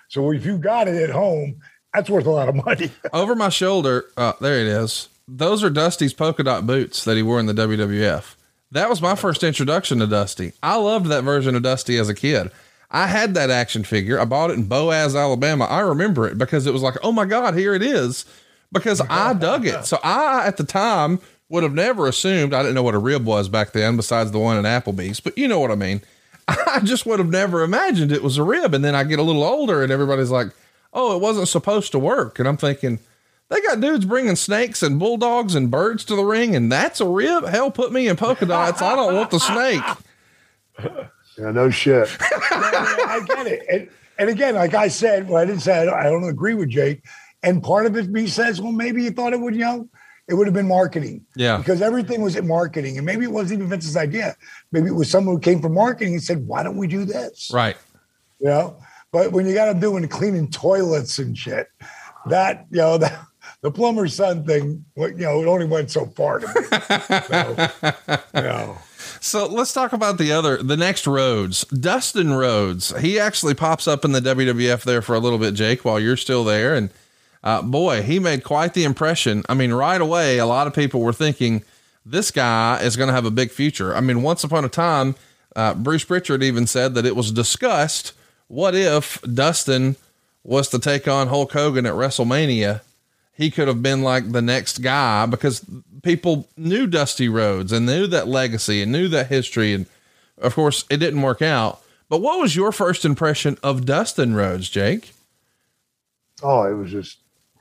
So if you got it at home, that's worth a lot of money. Over my shoulder, uh, there it is. Those are Dusty's polka dot boots that he wore in the W W F. That was my first introduction to Dusty. I loved that version of Dusty as a kid. I had that action figure. I bought it in Boaz, Alabama. I remember it because it was like, oh my God, here it is. Because I dug it. So I, at the time, would have never assumed, I didn't know what a rib was back then besides the one at Applebee's, but you know what I mean? I just would have never imagined it was a rib. And then I get a little older and everybody's like, oh, it wasn't supposed to work. And I'm thinking, they got dudes bringing snakes and bulldogs and birds to the ring, and that's a rib? Hell, put me in polka dots. I don't want the snake. Yeah, no shit. I get it. And, and again, like I said, well, I didn't say I don't, I don't agree with Jake. And part of it, me says, well, maybe he thought it would, you know, it would have been marketing. Yeah. Because everything was in marketing. And maybe it wasn't even Vince's idea. Maybe it was someone who came from marketing and said, why don't we do this? Right. You know, but when you got to do and cleaning toilets and shit, that, you know, that, the plumber's son thing, you know, it only went so far to me. So, you know. So let's talk about the other, the next Rhodes, Dustin Rhodes. He actually pops up in the W W F there for a little bit, Jake, while you're still there. And uh, boy, he made quite the impression. I mean, right away, a lot of people were thinking this guy is going to have a big future. I mean, once upon a time, uh, Bruce Pritchard even said that it was discussed. What if Dustin was to take on Hulk Hogan at WrestleMania? He could have been like the next guy because people knew Dusty Rhodes and knew that legacy and knew that history. And of course it didn't work out, but what was your first impression of Dustin Rhodes, Jake? Oh, it was just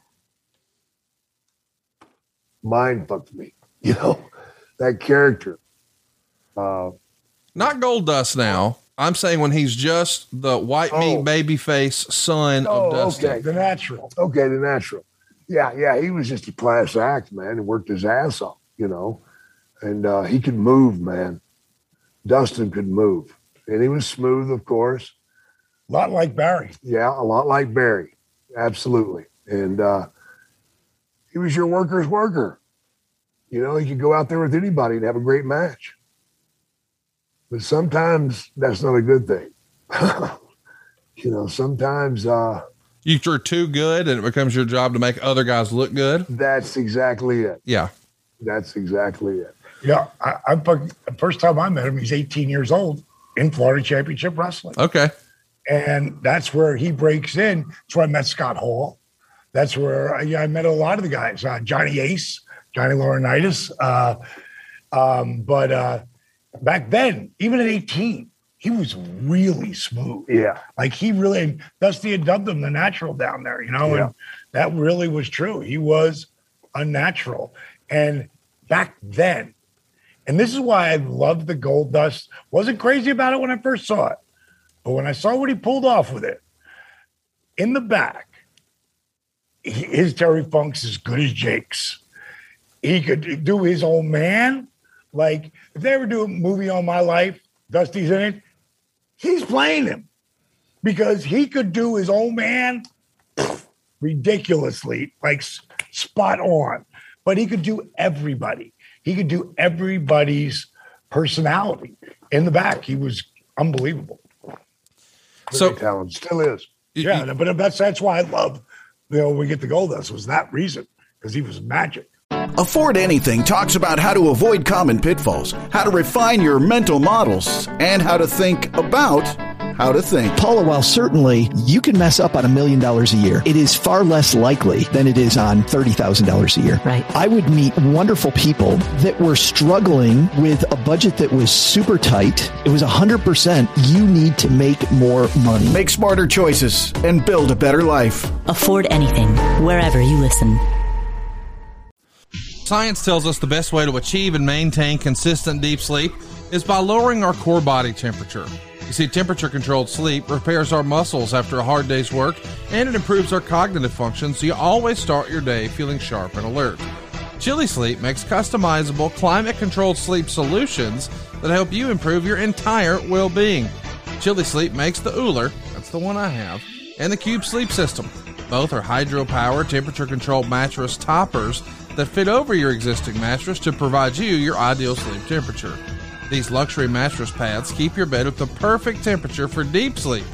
mind fucked me, you know, that character. Uh, Not Gold Dust now. I'm saying when he's just the white oh. meat baby face son oh, of Dusty. Okay. The natural. Okay. The natural. Yeah, yeah, he was just a class act, man, and worked his ass off, you know, and uh, he could move, man. Dustin could move, and he was smooth, of course. A lot like Barry. Yeah, a lot like Barry, absolutely. And uh, he was your worker's worker. You know, he could go out there with anybody and have a great match. But sometimes that's not a good thing. You know, sometimes... Uh, You're too good and it becomes your job to make other guys look good. That's exactly it. Yeah. That's exactly it. Yeah. I, I, the first time I met him, he's eighteen years old in Florida Championship Wrestling. Okay. And that's where he breaks in. That's where I met Scott Hall. That's where I, I met a lot of the guys, uh, Johnny Ace, Johnny Laurinaitis. Uh, um, but uh, back then, even at eighteen, he was really smooth. Yeah. Like he really, Dusty had dubbed him the natural down there, you know, Yeah. and that really was true. He was a natural. And back then, and this is why I loved the Gold Dust. Wasn't crazy about it when I first saw it. But when I saw what he pulled off with it, in the back, he, his Terry Funk's as good as Jake's. He could do his own man. Like, if they ever do a movie on my life, Dusty's in it, he's playing him because he could do his own man ridiculously, like spot on. But he could do everybody. He could do everybody's personality in the back. He was unbelievable. So Great talent, still is. Yeah, but that's that's why I love, you know, we get the Gold Dust was that reason, because he was magic. Afford Anything talks about how to avoid common pitfalls, how to refine your mental models, and how to think about how to think. Paula, while certainly you can mess up on a million dollars a year, it is far less likely than it is on thirty thousand dollars a year. Right. I would meet wonderful people that were struggling with a budget that was super tight. It was one hundred percent you need to make more money. Make smarter choices and build a better life. Afford Anything, wherever you listen. Science tells us the best way to achieve and maintain consistent deep sleep is by lowering our core body temperature. You see, temperature-controlled sleep repairs our muscles after a hard day's work, and it improves our cognitive function, so you always start your day feeling sharp and alert. Chili Sleep makes customizable, climate-controlled sleep solutions that help you improve your entire well-being. Chili Sleep makes the Ooler, that's the one I have, and the Cube Sleep System. Both are hydro-powered, temperature-controlled mattress toppers that fit over your existing mattress to provide you your ideal sleep temperature. These luxury mattress pads keep your bed at the perfect temperature for deep sleep.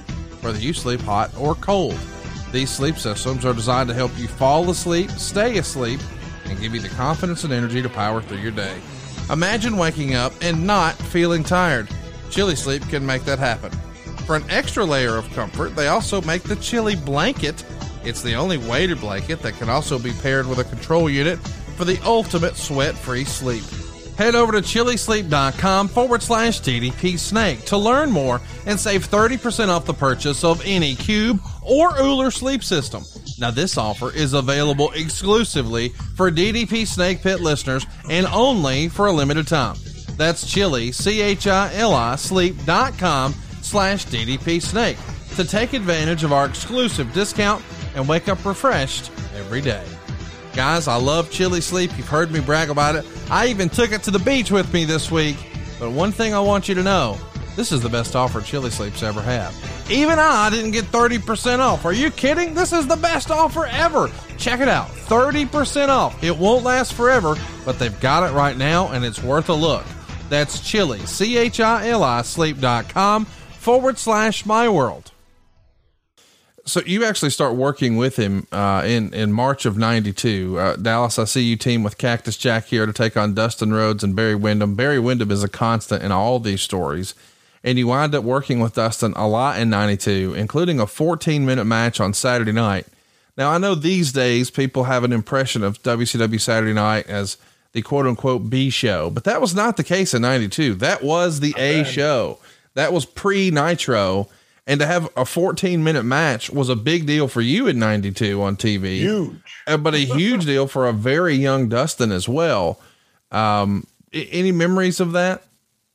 whether you sleep hot or cold. These sleep systems are designed to help you fall asleep, stay asleep, and give you the confidence and energy to power through your day. Imagine waking up and not feeling tired. Chili Sleep can make that happen. For an extra layer of comfort, they also make the Chili Blanket. It's the only weighted blanket that can also be paired with a control unit for the ultimate sweat-free sleep. Head over to chilisleep.com forward slash DDP Snake to learn more and save thirty percent off the purchase of any Cube or Uller sleep system. Now, this offer is available exclusively for D D P Snake Pit listeners and only for a limited time. That's chili, C H I L I, sleep.com slash DDP Snake to take advantage of our exclusive discount and wake up refreshed every day. Guys, I love Chili Sleep. You've heard me brag about it. I even took it to the beach with me this week. But one thing I want you to know, this is the best offer Chili Sleep's ever had. Even I didn't get thirty percent off. Are you kidding? This is the best offer ever. Check it out. thirty percent off. It won't last forever, but they've got it right now, and it's worth a look. That's chili, C H I L I, sleep.com forward slash my world. So you actually start working with him uh, in, in March of ninety-two. Uh, Dallas, I see you team with Cactus Jack here to take on Dustin Rhodes and Barry Windham. Barry Windham is a constant in all these stories. And you wind up working with Dustin a lot in ninety-two, including a fourteen minute match on Saturday night. Now, I know these days people have an impression of W C W Saturday Night as the quote unquote B show, but that was not the case in ninety-two. That was the A show. That was pre Nitro. And to have a fourteen minute match was a big deal for you in ninety-two on T V. Huge. But a huge deal for a very young Dustin as well. Um, any memories of that?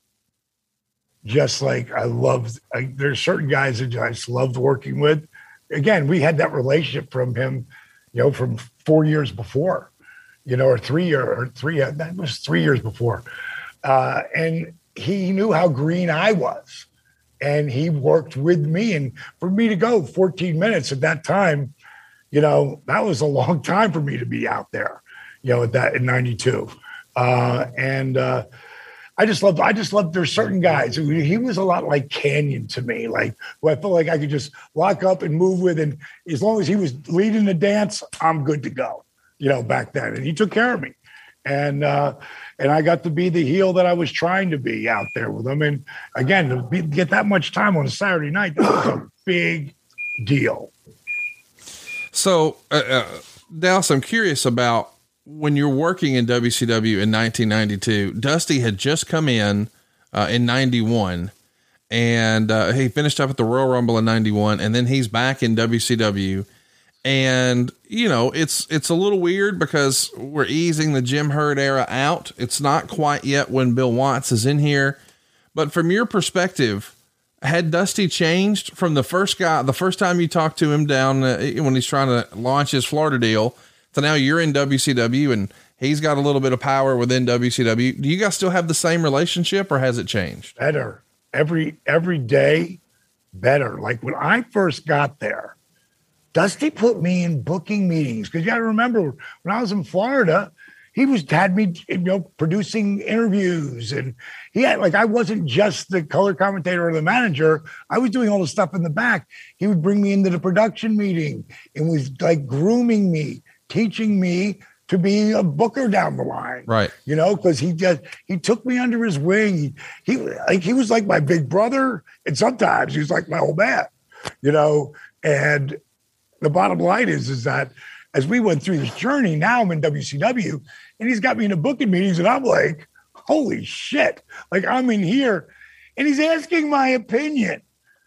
Just like I loved, I, there's certain guys that I just loved working with. Again, we had that relationship from him, you know, from four years before, you know, or three year or three, that was three years before. Uh, and he knew how green I was. And he worked with me, and for me to go fourteen minutes at that time, you know, that was a long time for me to be out there, you know, at that in ninety-two. Uh, and uh, I just loved, I just loved, there's certain guys who, he was a lot like Canyon to me, like who I felt like I could just lock up and move with. And as long as he was leading the dance, I'm good to go, you know, back then. And he took care of me. And, uh, and I got to be the heel that I was trying to be out there with him. And again, to be, get that much time on a Saturday night, that was a big deal. So, uh, uh, Dallas, I'm curious about when you're working in W C W in nineteen ninety-two, Dusty had just come in, uh, in ninety-one, and, uh, he finished up at the Royal Rumble in ninety-one, and then he's back in W C W. And, you know, it's, it's a little weird because we're easing the Jim Herd era out. It's not quite yet when Bill Watts is in here, but from your perspective, had Dusty changed from the first guy, the first time you talked to him down uh, when he's trying to launch his Florida deal to now you're in W C W and he's got a little bit of power within W C W. Do you guys still have the same relationship or has it changed? Better every, every day, better. Like when I first got there, Dusty put me in booking meetings because you got to remember when I was in Florida, he was had me, you know, producing interviews, and he had like I wasn't just the color commentator or the manager. I was doing all the stuff in the back. He would bring me into the production meeting and was like grooming me, teaching me to be a booker down the line, right? You know, because he just he took me under his wing. He, he like he was like my big brother, and sometimes he was like my old man, you know, and. The bottom line is, is that as we went through this journey, now I'm in W C W and he's got me in the booking meetings and I'm like, holy shit. Like I'm in here and he's asking my opinion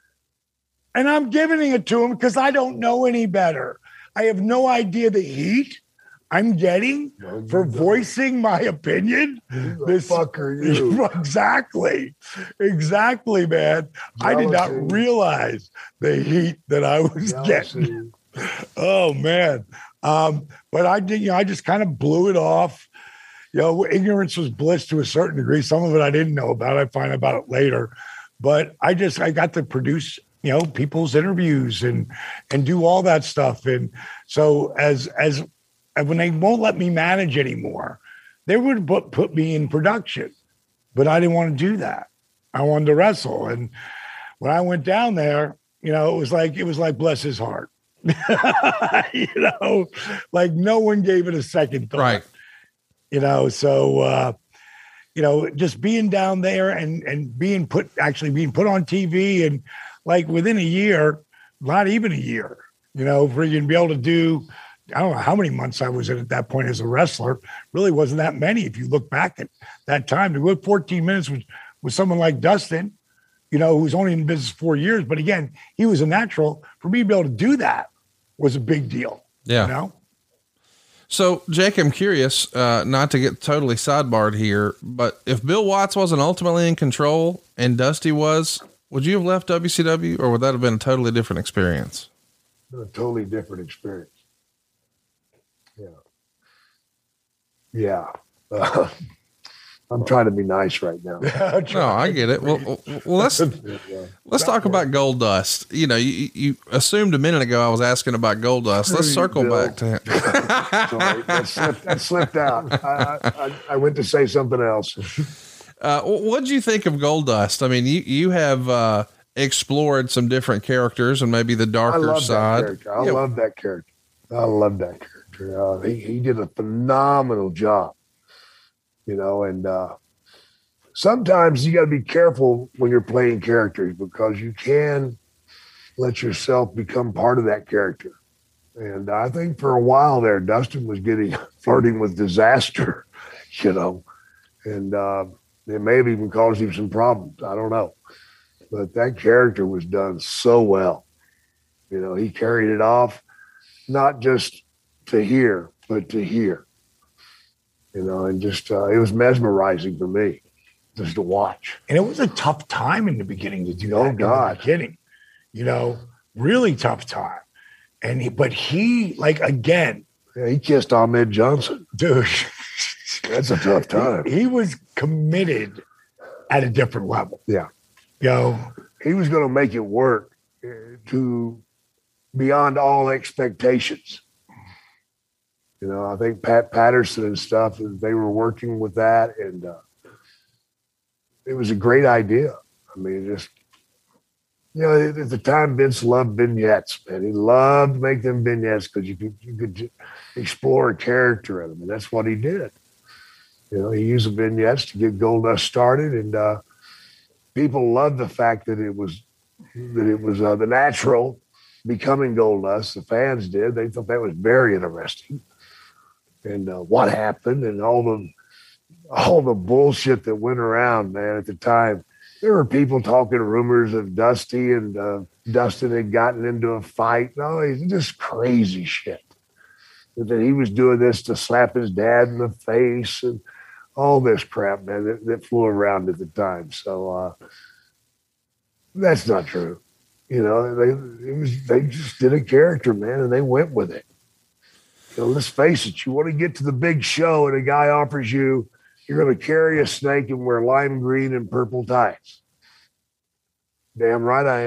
and I'm giving it to him because I don't know any better. I have no idea the heat I'm getting no, for don't. voicing my opinion. This fucker, you. Exactly. Exactly, man. Jealousy. I did not realize the heat that I was Jealousy. getting. Oh man. Um, but I did, you know, I just kind of blew it off. You know, ignorance was bliss to a certain degree. Some of it I didn't know about. I find about it later, but I just, I got to produce, you know, people's interviews and, and do all that stuff. And so as, as, when they won't let me manage anymore, they would put, put me in production, but I didn't want to do that. I wanted to wrestle. And when I went down there, You know, it was like it was like bless his heart. You know, like no one gave it a second thought. Right. You know, so uh, you know, just being down there and and being put actually being put on T V and like within a year, not even a year, you know, for you to be able to do. I don't know how many months I was in at that point as a wrestler. Really wasn't that many if you look back at that time. To go fourteen minutes with, with someone like Dustin, you know, who's only in business four years. But again, he was a natural. For me to be able to do that was a big deal. Yeah. You know? So, Jake, I'm curious, uh, not to get totally sidebarred here, but if Bill Watts wasn't ultimately in control and Dusty was, would you have left W C W, or would that have been a totally different experience? A totally different experience. Yeah. Yeah. Uh, I'm trying to be nice right now. No, I get it. Well, well let's, let's talk about Goldust. You know, you, you assumed a minute ago I was asking about Goldust. Let's circle Bill. back to him. Sorry, that slipped, that slipped out. I, I, I went to say something else. Uh, what did you think of Goldust? I mean, you, you have, uh, explored some different characters and maybe the darker I love side. That character. I yeah. love that character. I love that character. Uh, he, he did a phenomenal job, you know, and uh, sometimes you got to be careful when you're playing characters because you can let yourself become part of that character. And I think for a while there, Dustin was getting flirting with disaster, you know, and uh, it may have even caused him some problems. I don't know. But that character was done so well. You know, he carried it off, not just to hear, but to hear. You know, and just, uh, it was mesmerizing for me just to watch. And it was a tough time in the beginning to do that. Oh, God. In the beginning, you know, really tough time. And he, but he, like, again. Yeah, he kissed Ahmed Johnson. Dude. That's a tough time. He, he was committed at a different level. Yeah. You know, he was going to make it work to beyond all expectations. You know, I think Pat Patterson and stuff, they were working with that, and uh, it was a great idea. I mean, just, you know, at the time, Vince loved vignettes, man. He loved to make them vignettes because you could, you could explore a character in them, and that's what he did. You know, he used the vignettes to get Goldust started, and uh, people loved the fact that it was that it was uh, the natural becoming Goldust. The fans did. They thought that was very interesting. And uh, what happened and all the all the bullshit that went around, man, at the time. There were people talking rumors of Dusty and uh, Dustin had gotten into a fight. No, it's just crazy shit. That he was doing this to slap his dad in the face and all this crap, man, that, that flew around at the time. So uh, that's not true. You know, they it was they just did a character, man, and they went with it. You know, let's face it, you want to get to the big show and a guy offers you, you're going to carry a snake and wear lime green and purple tights. Damn right I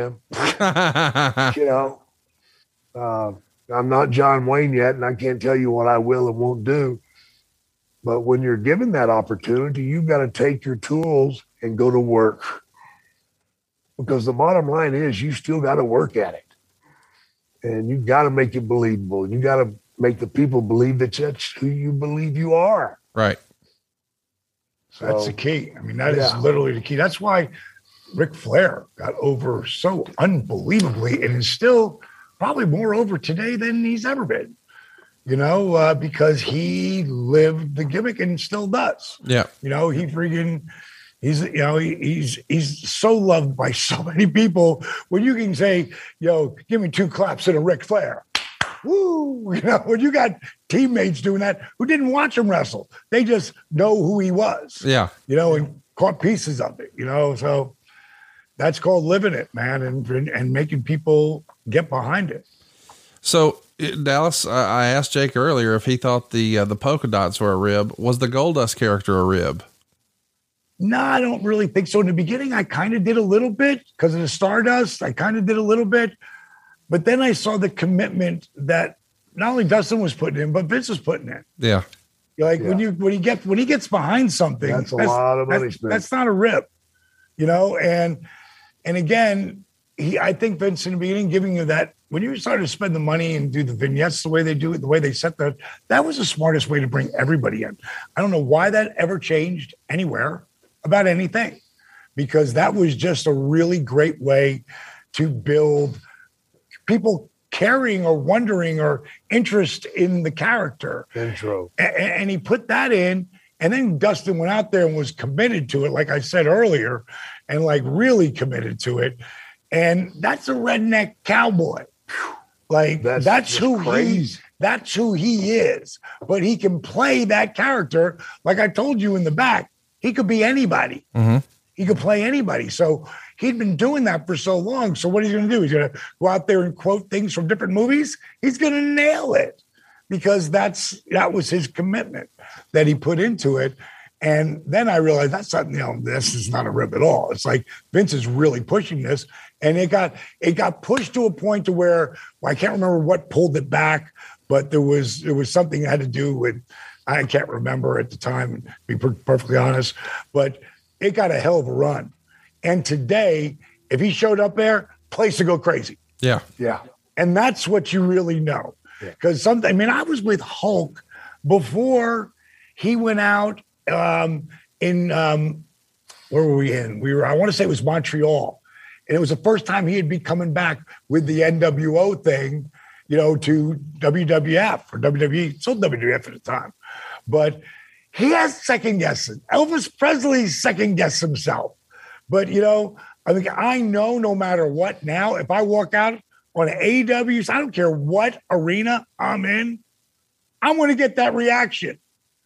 am. You know, uh, I'm not John Wayne yet, and I can't tell you what I will and won't do. But when you're given that opportunity, you've got to take your tools and go to work. Because the bottom line is you still got to work at it. And you got to make it believable. You got to make the people believe that that's who you believe you are. Right. So, that's the key. I mean, that yeah. is literally the key. That's why Ric Flair got over so unbelievably and is still probably more over today than he's ever been, you know, uh, because he lived the gimmick and still does. Yeah. You know, he freaking, he's, you know, he, he's, he's so loved by so many people when you can say, yo, give me two claps and a Ric Flair. Woo! You know, when you got teammates doing that who didn't watch him wrestle, they just know who he was. Yeah. You know, and caught pieces of it, you know, so that's called living it, man, and and making people get behind it. So, Dallas, I asked Jake earlier if he thought the uh, the polka dots were a rib. Was the Goldust character a rib? No, I don't really think so. In the beginning, I kind of did a little bit because of the Stardust. I kind of did a little bit. But then I saw the commitment that not only Dustin was putting in, but Vince was putting in. Yeah. You're like yeah. when you when he gets when he gets behind something, that's a that's, lot of money that's, spent. That's not a rip, you know. And and again, he, I think Vince in the beginning, giving you that, when you started to spend the money and do the vignettes the way they do it, the way they set that, that was the smartest way to bring everybody in. I don't know why that ever changed anywhere about anything, because that was just a really great way to build people caring or wondering or interest in the character. Intro. And, and he put that in, and then Dustin went out there and was committed to it, like I said earlier, and like really committed to it. And that's a redneck cowboy. Like that's, that's who crazy. he that's who he is. But he can play that character. Like I told you in the back, he could be anybody. Mm-hmm. He could play anybody. So he'd been doing that for so long. So what he's going to do? He's going to go out there and quote things from different movies. He's going to nail it, because that's that was his commitment that he put into it. And then I realized that's not, you know, this is not a rip at all. It's like Vince is really pushing this, and it got it got pushed to a point to where, well, I can't remember what pulled it back, but there was it was something that had to do with, I can't remember at the time, to be per- perfectly honest, but it got a hell of a run. And today, if he showed up there, place to go crazy. Yeah, yeah, and that's what you really know, because yeah. something. I mean, I was with Hulk before he went out. Um, in um, where were we in? We were, I want to say it was Montreal. And it was the first time he had been coming back with the N W O thing, you know, to W W F or W W E, still W W F at the time. But he has second guessing. Elvis Presley second guessed himself. But, you know, I think I know no matter what now, if I walk out on an A E W, I don't care what arena I'm in, I'm going to get that reaction.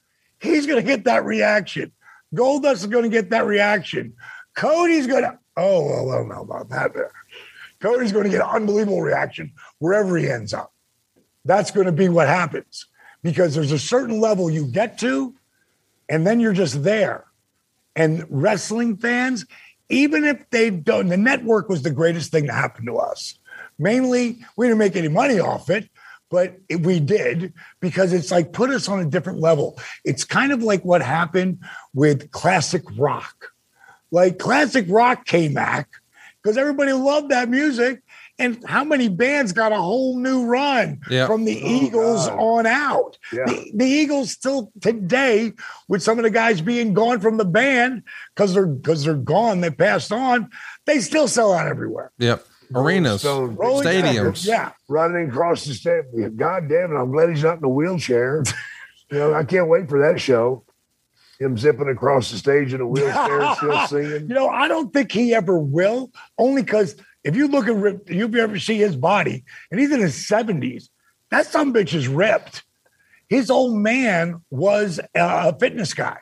He's going to get that reaction. Goldust is going to get that reaction. Cody's going to, oh, well, I don't know about that there. Cody's going to get an unbelievable reaction wherever he ends up. That's going to be what happens, because there's a certain level you get to, and then you're just there. And wrestling fans, even if they don't, the network was the greatest thing to happen to us. Mainly, we didn't make any money off it, but it, we did, because it's like put us on a different level. It's kind of like what happened with classic rock. Like classic rock came back because everybody loved that music. And how many bands got a whole new run yep. from the oh, Eagles God. on out? Yeah. The, the Eagles still today, with some of the guys being gone from the band because they're because they're gone, they passed on, they still sell out everywhere. Yep. Arenas, Stone, stadiums. Yeah. Running across the stadium. God damn it, I'm glad he's not in a wheelchair. You know, I can't wait for that show. Him zipping across the stage in a wheelchair, still singing. You know, I don't think he ever will, only because if you look at, if you ever see his body, and he's in his seventies, that sumbitch is ripped. His old man was a fitness guy,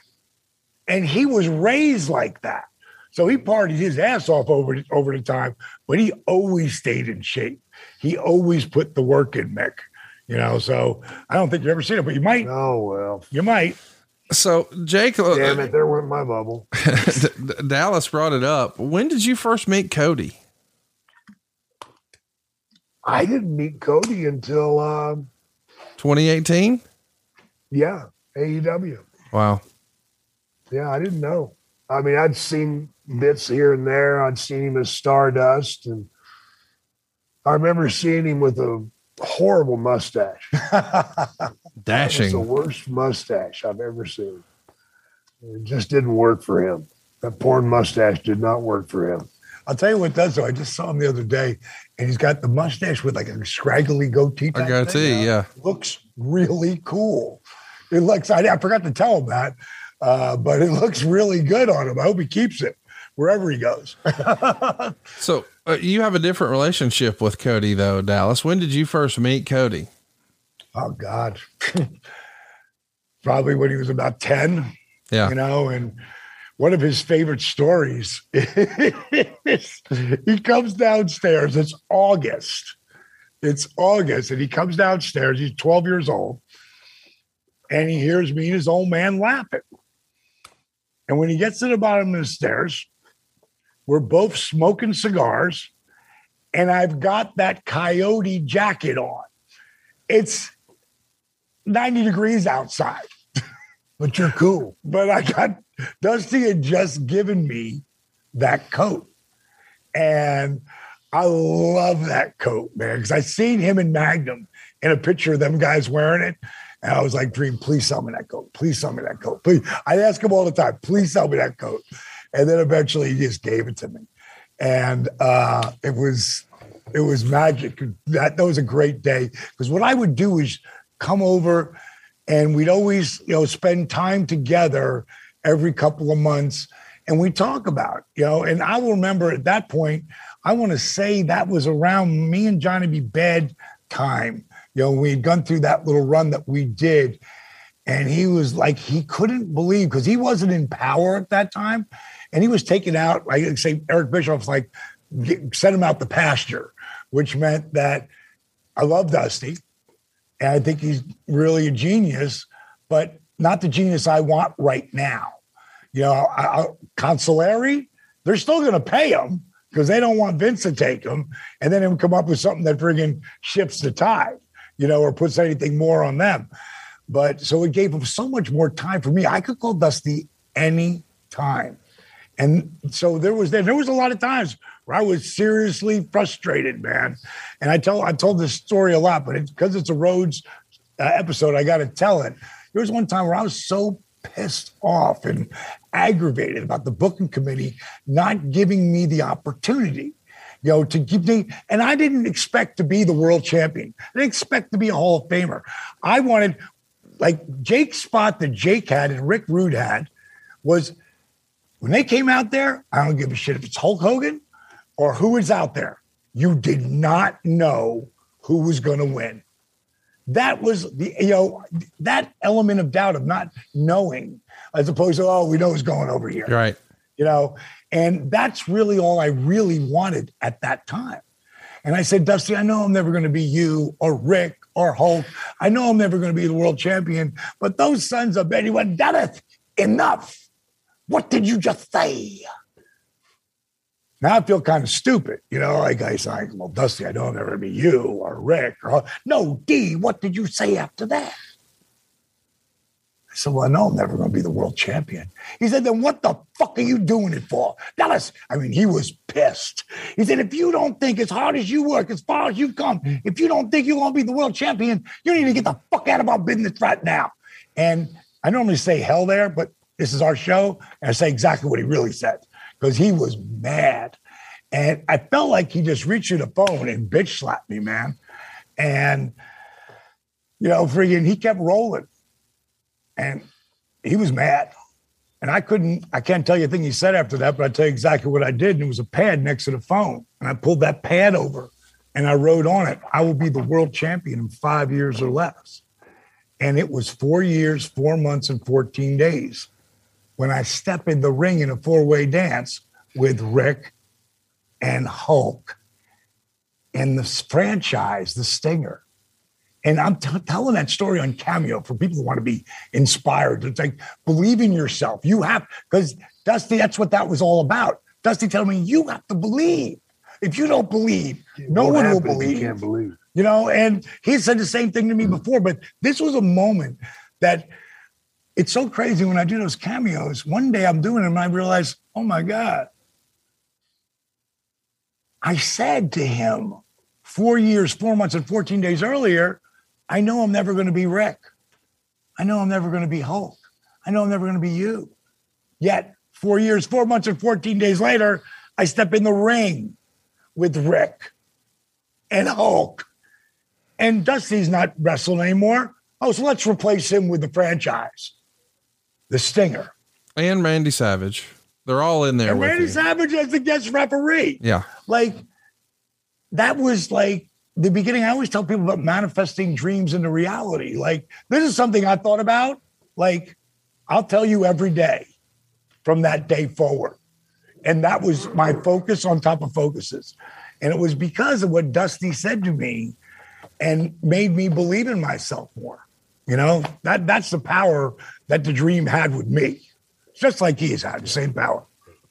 and he was raised like that. So he partied his ass off over, over the time, but he always stayed in shape. He always put the work in, Mick. You know, so I don't think you've ever seen it, but you might. Oh, well. You might. So, Jake. Damn it, there went my bubble. Dallas brought it up. When did you first meet Cody? I didn't meet Cody until uh, twenty eighteen. Yeah, A E W. Wow. Yeah, I didn't know. I mean, I'd seen bits here and there. I'd seen him as Stardust, and I remember seeing him with a horrible mustache. Dashing. It's the worst mustache I've ever seen. It just didn't work for him. That porn mustache did not work for him. I'll tell you what does, though. I just saw him the other day, and he's got the mustache with like a scraggly goatee. A goatee, thing. yeah. Looks really cool. It looks, I, I forgot to tell him that, uh, but it looks really good on him. I hope he keeps it wherever he goes. So uh, you have a different relationship with Cody, though, Dallas. When did you first meet Cody? Oh, God. Probably when he was about ten. Yeah. You know, and one of his favorite stories is he comes downstairs. It's August. It's August. And he comes downstairs. He's twelve years old. And he hears me and his old man laughing. And when he gets to the bottom of the stairs, we're both smoking cigars. And I've got that coyote jacket on. It's ninety degrees outside. But you're cool. But I got, Dusty had just given me that coat. And I love that coat, man, because I seen him in Magnum in a picture of them guys wearing it. And I was like, Dream, please sell me that coat. Please sell me that coat. Please. I ask him all the time, please sell me that coat. And then eventually he just gave it to me. And uh, it was it was magic. That, that was a great day. Because what I would do is come over and we'd always, you know, spend time together every couple of months. And we talk about, you know, and I will remember at that point, I want to say that was around me and Johnny B. Bad time. You know, we'd gone through that little run that we did. And he was like, he couldn't believe, because he wasn't in power at that time. And he was taken out, like say Eric Bischoff's like, get, send him out the pasture, which meant that I love Dusty. And I think he's really a genius, but not the genius I want right now. You know, I, I, Consolari, they're still going to pay him because they don't want Vince to take him. And then him come up with something that friggin' shifts the tide, you know, or puts anything more on them. But so it gave him so much more time for me. I could call Dusty any time. And so there was there, there was a lot of times where I was seriously frustrated, man. And I tell I told this story a lot, but because it's, it's a Rhodes uh, episode, I got to tell it. There was one time where I was so pissed off and aggravated about the booking committee not giving me the opportunity, you know, to give me, and I didn't expect to be the world champion. I didn't expect to be a Hall of Famer. I wanted, like Jake's spot that Jake had and Rick Rude had was when they came out there, I don't give a shit if it's Hulk Hogan or who is out there. You did not know who was going to win. That was the, you know, that element of doubt of not knowing, as opposed to, oh, we know who's going over here. Right. You know, and that's really all I really wanted at that time. And I said, Dusty, I know I'm never going to be you or Rick or Hulk. I know I'm never going to be the world champion, but those sons of Betty went, Dennis, enough. What did you just say? Now I feel kind of stupid, you know, like I say, well, Dusty, I know I'll never be you or Rick. Or, no, D, what did you say after that? I said, well, I know I'm never going to be the world champion. He said, then what the fuck are you doing it for? Dallas, I mean, he was pissed. He said, if you don't think as hard as you work, as far as you've come, if you don't think you're going to be the world champion, you need to get the fuck out of our business right now. And I normally say hell there, but this is our show. And I say exactly what he really said, because he was mad. And I felt like he just reached through the phone and bitch slapped me, man. And, you know, friggin', he kept rolling. And he was mad. And I couldn't, I can't tell you a thing he said after that, but I tell you exactly what I did. And it was a pad next to the phone. And I pulled that pad over and I wrote on it, I will be the world champion in five years or less. And it was four years, four months, and fourteen days when I step in the ring in a four-way dance with Rick and Hulk and the franchise, the Stinger. And I'm t- telling that story on Cameo for people who want to be inspired. It's like, believe in yourself. You have, because Dusty, that's what that was all about. Dusty telling me, you have to believe. If you don't believe, it no one will believe. You can't believe. You know, and he said the same thing to me before, but this was a moment that it's so crazy when I do those cameos. One day I'm doing them and I realize, oh my God. I said to him four years, four months, and fourteen days earlier, I know I'm never going to be Rick. I know I'm never going to be Hulk. I know I'm never going to be you. Yet four years, four months, and fourteen days later, I step in the ring with Rick and Hulk. And Dusty's not wrestling anymore. Oh, so let's replace him with the franchise. The Stinger. And Randy Savage. They're all in there and with Randy you. Savage as the guest referee. Yeah. Like, that was like the beginning. I always tell people about manifesting dreams into reality. Like, this is something I thought about. Like, I'll tell you every day from that day forward. And that was my focus on top of focuses. And it was because of what Dusty said to me and made me believe in myself more. You know, that that's the power that the dream had with me. Just like he's had the same power.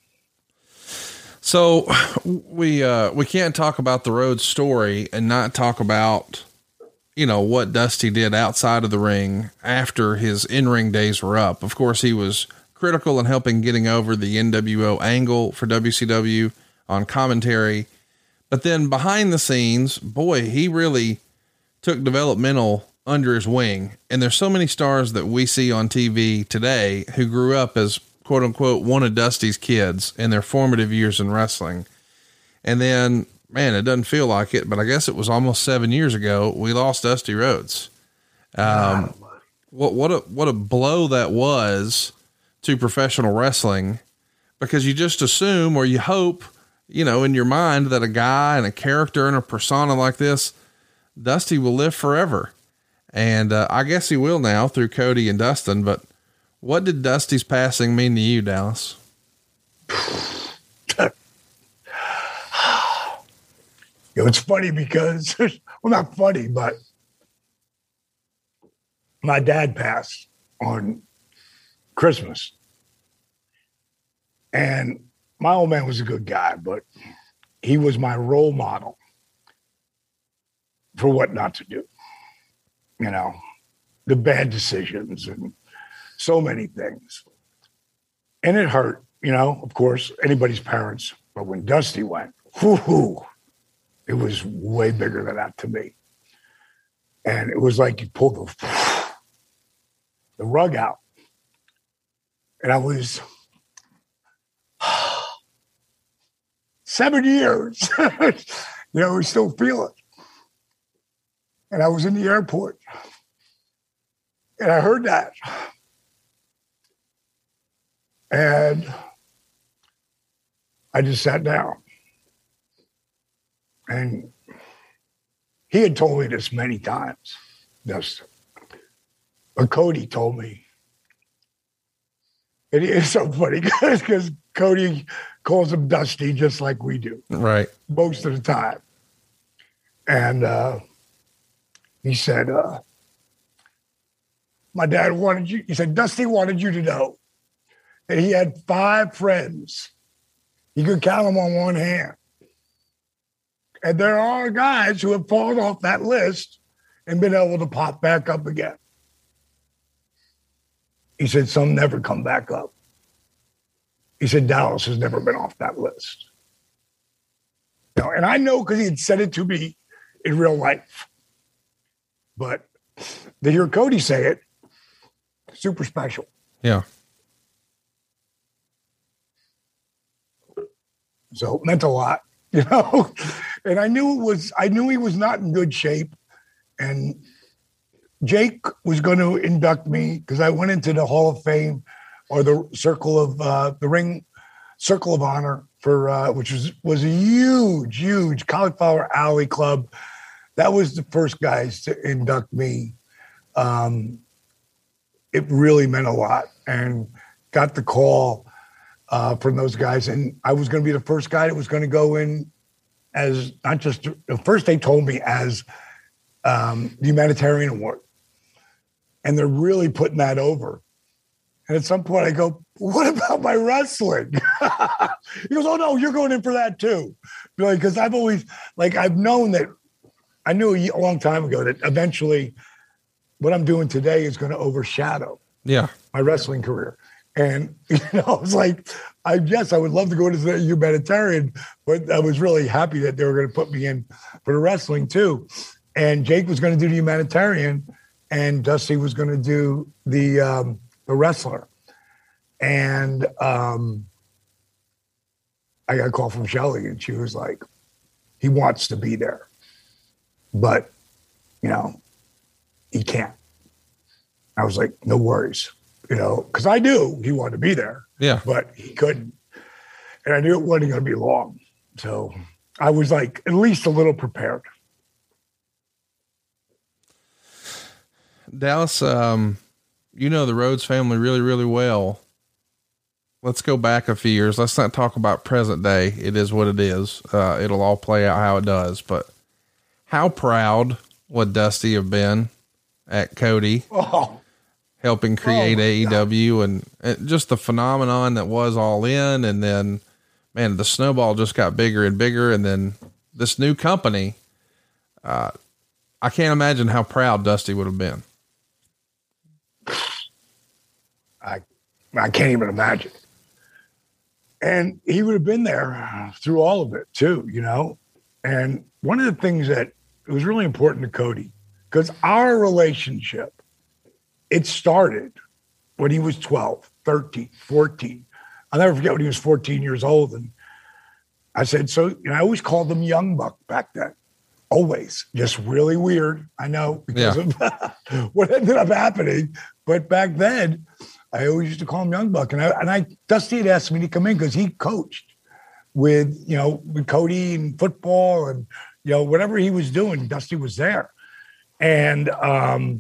So we, uh, we can't talk about the Rhodes story and not talk about, you know, what Dusty did outside of the ring after his in-ring days were up. Of course, he was critical in helping getting over the N W O angle for W C W on commentary, But then behind the scenes, boy, he really took developmental under his wing. And there's so many stars that we see on T V today who grew up as quote unquote one of Dusty's kids in their formative years in wrestling. And then, man, it doesn't feel like it, but I guess it was almost seven years ago we lost Dusty Rhodes. Um, what, what a, what a blow that was to professional wrestling, because you just assume, or you hope, you know, in your mind that a guy and a character and a persona like this, Dusty will live forever. And, uh, I guess he will now through Cody and Dustin, but what did Dusty's passing mean to you, Dallas? You know, it's funny because, well, not funny, but my dad passed on Christmas. And my old man was a good guy, but he was my role model for what not to do. You know, the bad decisions and so many things. And it hurt, you know, of course, anybody's parents. But when Dusty went, whoo, it was way bigger than that to me. And it was like you pulled the, the rug out. And I was seven years, you know, we still feel it. And I was in the airport and I heard that. And I just sat down. And he had told me this many times, Dustin. But Cody told me. It is so funny because Cody calls him Dusty just like we do. Right. Most of the time. And uh, he said, uh, my dad wanted you, he said, Dusty wanted you to know that he had five friends. You could count them on one hand. And there are guys who have fallen off that list and been able to pop back up again. He said, some never come back up. He said, Dallas has never been off that list. You know, and I know because he had said it to me in real life. But to hear Cody say it, super special. Yeah. So it meant a lot, you know? And I knew it was, I knew he was not in good shape. And Jake was going to induct me because I went into the Hall of Fame or the circle of uh, the ring circle of honor for, uh, which was, was a huge, huge Cauliflower Alley club. That was the first guys to induct me. Um, it really meant a lot, and got the call uh, from those guys. And I was going to be the first guy that was going to go in as not just, first they told me as um, the humanitarian award. And they're really putting that over. And at some point I go, what about my wrestling? He goes, oh no, you're going in for that too. Because I've always, like, I've known that, I knew a long time ago that eventually what I'm doing today is going to overshadow yeah. my wrestling career. And, you know, I was like, I yes, I would love to go into the humanitarian, but I was really happy that they were going to put me in for the wrestling too. And Jake was going to do the humanitarian, and Dusty was going to do the um, the wrestler. And um, I got a call from Shelly, and she was like, he wants to be there, but, you know, he can't. I was like, no worries, you know, because I knew he wanted to be there, yeah, but he couldn't. And I knew it wasn't going to be long. So I was like, at least a little prepared. Dallas, um, you know the Rhodes family really, really well. Let's go back a few years. Let's not talk about present day. It is what it is. Uh, it'll all play out how it does. But how proud would Dusty have been at Cody Oh. helping create Oh, A E W and, and just the phenomenon that was All In. And then, man, the snowball just got bigger and bigger. And then this new company, uh, I can't imagine how proud Dusty would have been. I I can't even imagine. And he would have been there through all of it too, you know. And one of the things that it was really important to Cody, because our relationship, it started when he was twelve, thirteen, fourteen. I'll never forget when he was fourteen years old. And I said, so, you know, I always called him Young Buck back then. Always. Just really weird. I know because yeah. of what ended up happening. But back then, I always used to call him Young Buck. And I, and I Dusty had asked me to come in because he coached with, you know, with Cody and football and, you know, whatever he was doing, Dusty was there. And um,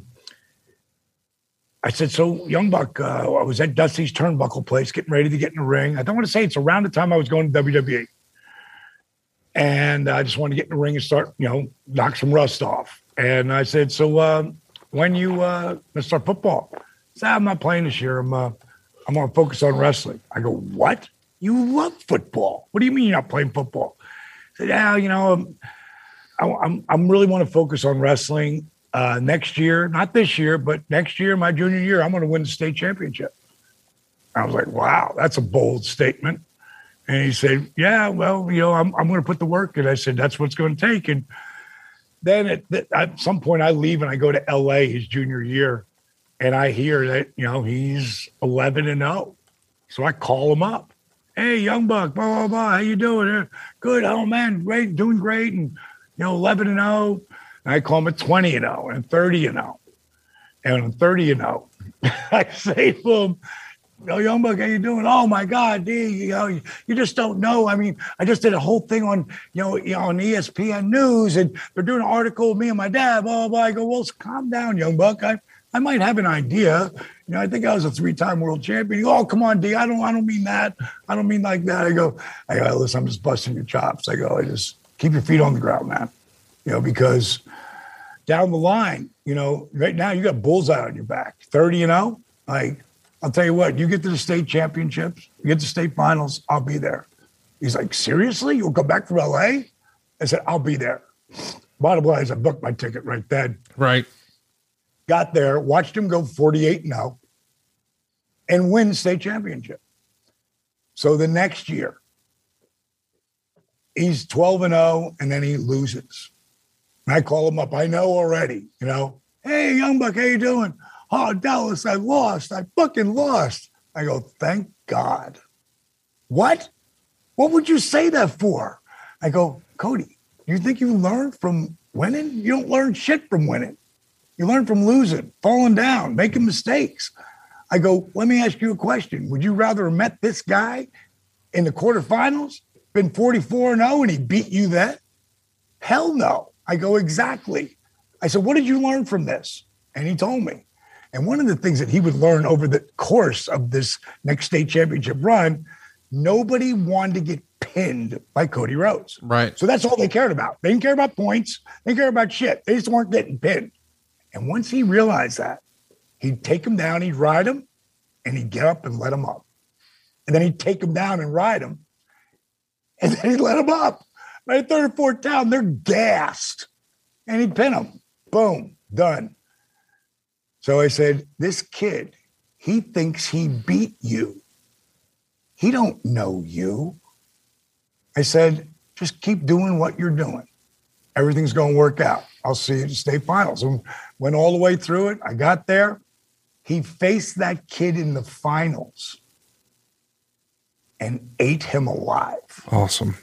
I said, so Young Buck, uh, I was at Dusty's Turnbuckle place, getting ready to get in the ring. I don't want to say it's around the time I was going to W W E. And I just wanted to get in the ring and start, you know, knock some rust off. And I said, so uh, when you uh, let's start football? I said, I'm not playing this year. I'm uh, I'm going to focus on wrestling. I go, what? You love football. What do you mean you're not playing football? I said, yeah, you know, I'm, I'm, I'm really want to focus on wrestling uh, next year. Not this year, but next year, my junior year, I'm going to win the state championship. I was like, wow, that's a bold statement. And he said, yeah, well, you know, I'm I'm going to put the work in. I said, that's what it's going to take. And then at, at some point I leave and I go to L A his junior year, and I hear that, you know, he's eleven and oh. So I call him up. Hey, Young Buck, blah, blah, blah. How you doing? Good. Oh, man, great. Doing great. And, you know, eleven and oh. And I call him at twenty and oh and thirty and oh. And I'm thirty and oh. I say to him, yo, Young Buck, how you doing? Oh my God, D, you know, you, you just don't know. I mean, I just did a whole thing on, you know, you know, on E S P N News, and they're doing an article with me and my dad, blah, blah, blah. I go, well, calm down, Young Buck. I, I might have an idea. You know, I think I was a three-time world champion. He goes, oh, come on, D. I don't, I don't mean that. I don't mean like that. I go, I go, listen, I'm just busting your chops. I go, I just keep your feet on the ground, man. You know, because down the line, you know, right now you got bullseye on your back, thirty and oh. Like, I'll tell you what, you get to the state championships, you get to state finals, I'll be there. He's like, seriously? You'll come back from L A? I said, I'll be there. Bottom line is I booked my ticket right then. Right. Got there, watched him go forty-eight and oh and win the state championship. So the next year, he's twelve and oh, and then he loses. And I call him up. I know already, you know, hey, Young Buck, how you doing? Oh, Dallas, I lost. I fucking lost. I go, thank God. What? What would you say that for? I go, Cody, you think you learned from winning? You don't learn shit from winning. You learn from losing, falling down, making mistakes. I go, let me ask you a question. Would you rather have met this guy in the quarterfinals, been forty-four and oh, and he beat you then? Hell no. I go, exactly. I said, what did you learn from this? And he told me. And one of the things that he would learn over the course of this next state championship run, nobody wanted to get pinned by Cody Rhodes. Right. So that's all they cared about. They didn't care about points. They didn't care about shit. They just weren't getting pinned. And once he realized that, he'd take him down, he'd ride him, and he'd get up and let him up. And then he'd take him down and ride him, and then he'd let him up. By the third or fourth down, they're gassed. And he'd pin him. Boom, done. So I said, this kid, he thinks he beat you. He don't know you. I said, just keep doing what you're doing. Everything's going to work out. I'll see you at the state finals. And went all the way through it. I got there. He faced that kid in the finals and ate him alive. Awesome.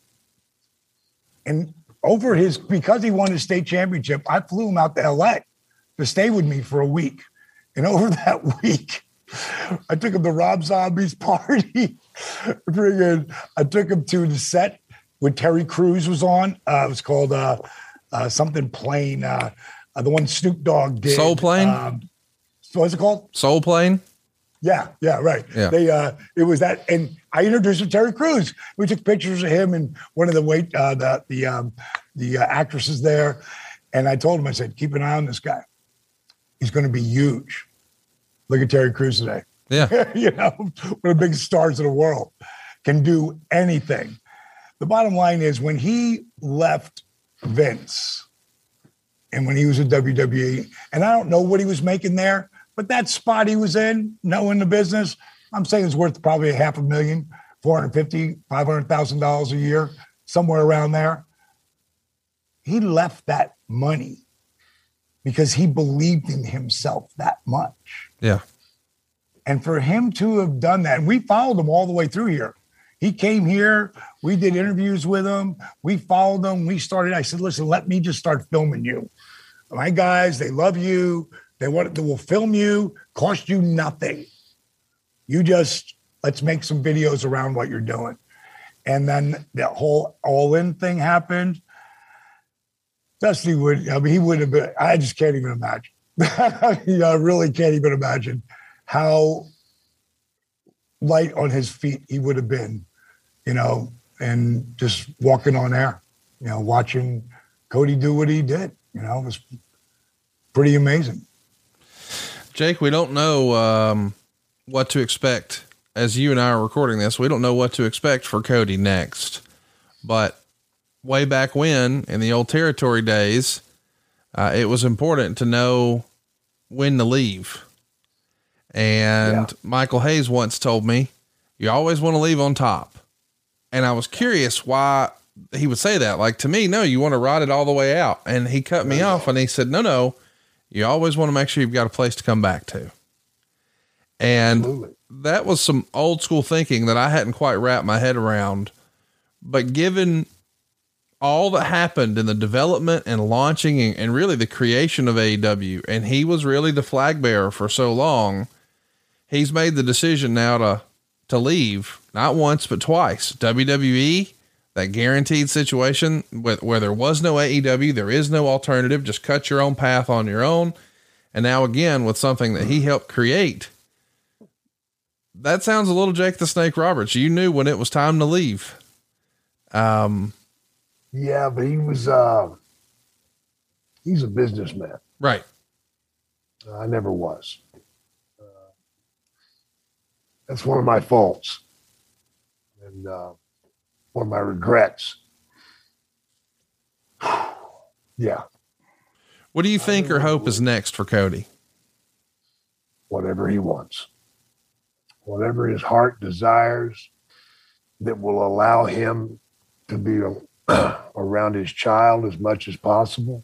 And over his, because he won his state championship, I flew him out to L A to stay with me for a week. And over that week, I took him to Rob Zombie's party. I took him to the set when Terry Crews was on. Uh, it was called uh, uh, something Plane. Uh, uh, the one Snoop Dogg did. Soul Plane? Um, so what's it called? Soul Plane? Yeah, yeah, right. Yeah. They uh, it was that, and I introduced him to Terry Crews. We took pictures of him and one of the wait uh, the the um, the uh, actresses there, and I told him, I said, keep an eye on this guy. He's going to be huge. Look at Terry Crews today. Yeah, you know, one of the biggest stars in the world, can do anything. The bottom line is, when he left Vince, and when he was at W W E, and I don't know what he was making there. But that spot he was in, knowing the business, I'm saying it's worth probably a half a million, four hundred fifty thousand dollars, five hundred thousand dollars a year, somewhere around there. he left that money because he believed in himself that much. Yeah. And for him to have done that, and we followed him all the way through here. He came here. We did interviews with him. We followed him. We started. I said, listen, let me just start filming you. My guys, they love you. They want. They will film you. Cost you nothing. You just, let's make some videos around what you're doing. And then the whole all-in thing happened. Dusty would, I mean, he would have been, I just can't even imagine. I really can't even imagine how light on his feet he would have been, you know, and just walking on air, you know, watching Cody do what he did, you know, it was pretty amazing. Jake, we don't know um, what to expect as you and I are recording this. We don't know what to expect for Cody next, but way back when in the old territory days, uh, it was important to know when to leave. And yeah. Michael Hayes once told me, you always want to leave on top. And I was curious why he would say that. Like, to me, no, you want to ride it all the way out. And he cut me off and he said, no, no, you always want to make sure you've got a place to come back to. And Absolutely. That was some old school thinking that I hadn't quite wrapped my head around, but given all that happened in the development and launching and, and really the creation of A E W, and he was really the flag bearer for so long, he's made the decision now to, to leave, not once, but twice. W W E, that guaranteed situation where, where there was no A E W, there is no alternative, just cut your own path on your own. And now again, with something that he helped create. That sounds a little Jake the Snake Roberts. You knew when it was time to leave. Um, yeah, but he was, uh, he's a businessman. Right. Uh, I never was. Uh, that's one of my faults and, uh, one of my regrets. Yeah. What do you think or hope is next for Cody? Whatever he wants. Whatever his heart desires that will allow him to be uh, around his child as much as possible.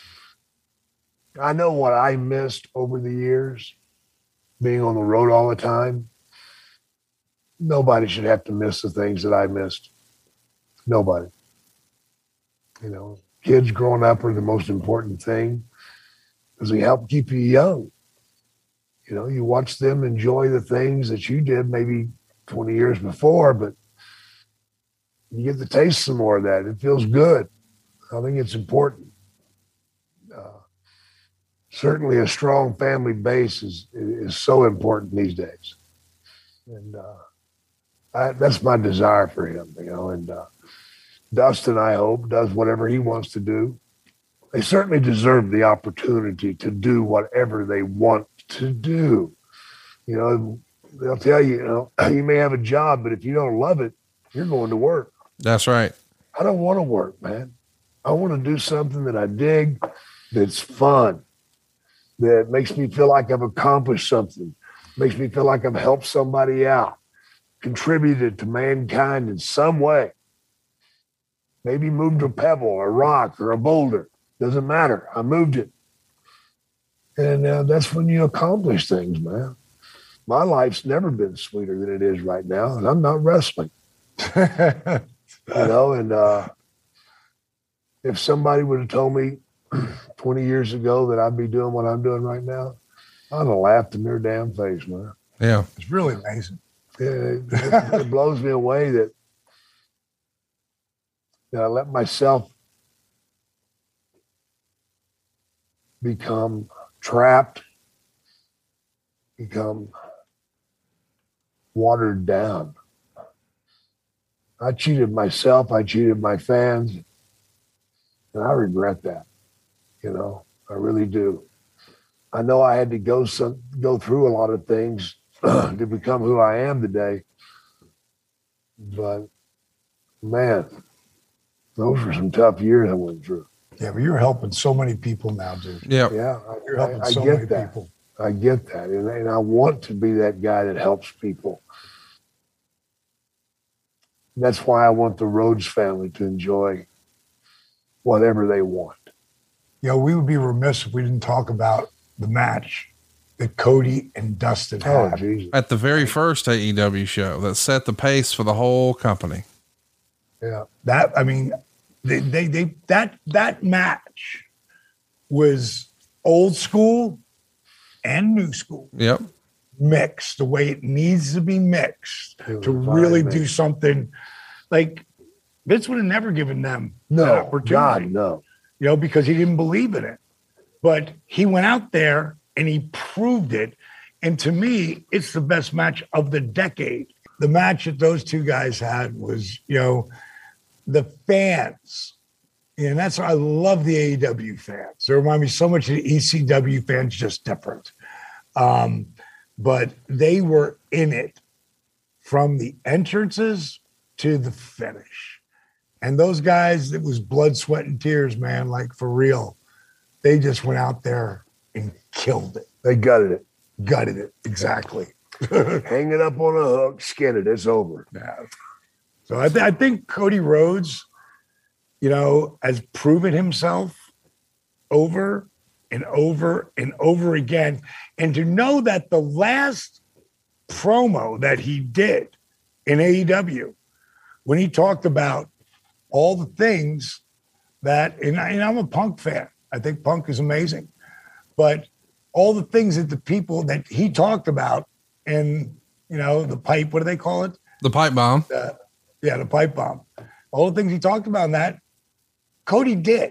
I know what I missed over the years, being on the road all the time. Nobody should have to miss the things that I missed. Nobody. You know, kids growing up are the most important thing because they help keep you young. You know, you watch them enjoy the things that you did maybe twenty years before, but you get to taste some more of that. It feels good. I think it's important. Uh, certainly a strong family base is, is so important these days. And uh, I, that's my desire for him, you know, and uh, Dustin, I hope, does whatever he wants to do. They certainly deserve the opportunity to do whatever they want to do. You know, they'll tell you, you know, you may have a job, but if you don't love it, you're going to work. That's right. I don't want to work, man. I want to do something that I dig, that's fun, that makes me feel like I've accomplished something, makes me feel like I've helped somebody out, contributed to mankind in some way. Maybe moved a pebble, a rock, or a boulder. Doesn't matter. I moved it. And uh, that's when you accomplish things, man. My life's never been sweeter than it is right now, and I'm not wrestling. You know, and uh, if somebody would have told me twenty years ago that I'd be doing what I'm doing right now, I'd have laughed in their damn face, man. Yeah. It's really amazing. It, it, it blows me away that, that I let myself become trapped, become watered down. I cheated myself. I cheated my fans. And I regret that. You know, I really do. I know I had to go some, go through a lot of things to become who I am today. But man, those were some tough years I went through. Yeah, but you're helping so many people now, dude. Yeah. Yeah. I, You're helping I, I so get many that. people. I get that. And, and I want to be that guy that helps people. That's why I want the Rhodes family to enjoy whatever they want. You know, we would be remiss if we didn't talk about the match that Cody and Dustin Oh, had. Jesus. At the very first A E W show that set the pace for the whole company. Yeah. That, I mean, they, they, they, that, that match was old school and new school Yep. mixed the way it needs to be mixed It was to fine really mix. do something like Vince would have never given them that No, opportunity. God, no. You know, because he didn't believe in it. But he went out there and he proved it. And to me, it's the best match of the decade. The match that those two guys had was, you know, the fans. And that's why I love the A E W fans. They remind me so much of the E C W fans, just different. Um, but they were in it from the entrances to the finish. And those guys, it was blood, sweat, and tears, man, like for real. They just went out there and killed it, They gutted it. gutted it. Exactly. Hang it up on a hook, skin it. It's over. Yeah. So I, th- I think Cody Rhodes, you know, has proven himself over and over and over again. And to know that the last promo that he did in A E W, when he talked about all the things that, and, I, and I'm a Punk fan. I think Punk is amazing. But all the things that the people that he talked about in, you know, the pipe, what do they call it? The pipe bomb. Uh, yeah, the pipe bomb. All the things he talked about in that, Cody did.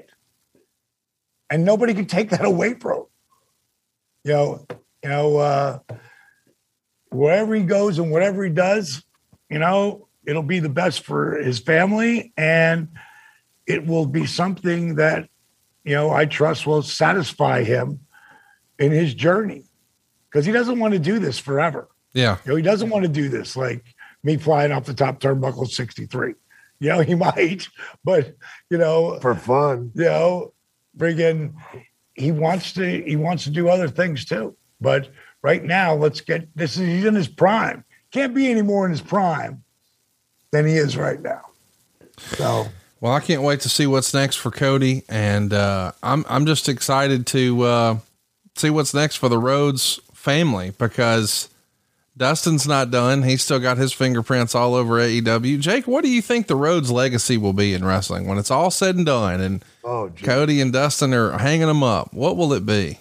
And nobody could take that away from him. You know, you know, uh, wherever he goes and whatever he does, you know, it'll be the best for his family, and it will be something that, you know, I trust will satisfy him in his journey, because he doesn't want to do this forever. Yeah. You know, he doesn't want to do this like me flying off the top turnbuckle sixty-three. You know, he might, but, you know, For fun. you know, friggin', he wants to, he wants to do other things too. But right now, let's get, this is, he's in his prime. Can't be any more in his prime than he is right now. So, Well, I can't wait to see what's next for Cody. And, uh, I'm, I'm just excited to, uh, see what's next for the Rhodes family, because Dustin's not done. He's still got his fingerprints all over A E W. Jake, what do you think the Rhodes legacy will be in wrestling when it's all said and done and Oh, geez. Cody and Dustin are hanging them up? What will it be?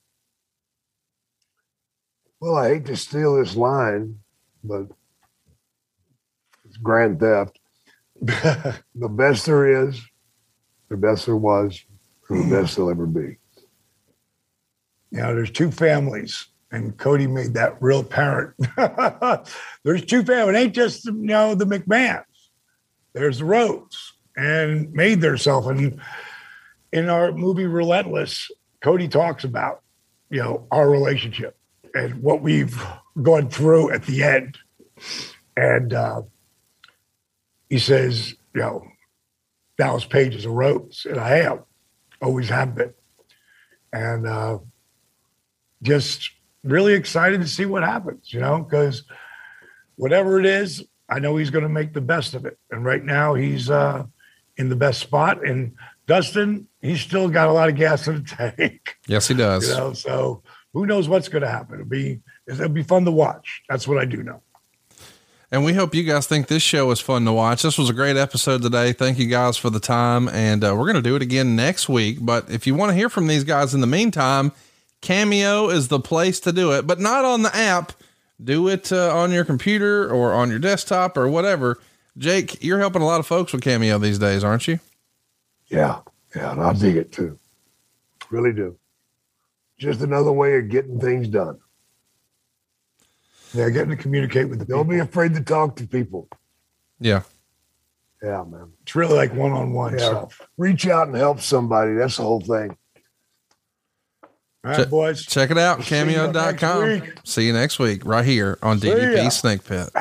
Well, I hate to steal this line, but it's grand theft. The best there is, the best there was, and the best there'll ever be. you know, there's two families, and Cody made that real apparent. There's two families. It ain't just, you know, the McMahons. There's the Rhodes, and made theirself. And in our movie Relentless, Cody talks about, you know, our relationship and what we've gone through at the end. And uh, he says, you know, Dallas Page is a Rhodes, and I am, always have been. And uh, just really excited to see what happens, you know, because whatever it is, I know he's going to make the best of it. And right now he's uh, in the best spot. And Dustin, he's still got a lot of gas in the tank. Yes, he does. You know, so who knows what's going to happen? It'll be, it'll be fun to watch. That's what I do know. And we hope you guys think this show was fun to watch. This was a great episode today. Thank you guys for the time. And uh, we're going to do it again next week. But if you want to hear from these guys in the meantime, Cameo is the place to do it, but not on the app. Do it uh, on your computer or on your desktop or whatever. Jake, you're helping a lot of folks with Cameo these days, aren't you? Yeah. Yeah. And I dig it too. Really do. Just another way of getting things done. Yeah, getting to communicate with the people. Don't be afraid to talk to people. Yeah. Yeah, man. It's really like one-on-one Yeah. stuff. Reach out and help somebody. That's the whole thing. All right, Check- boys. Check it out. See you cameo dot com. next week. See you next week right here on See D D P ya. Snake Pit.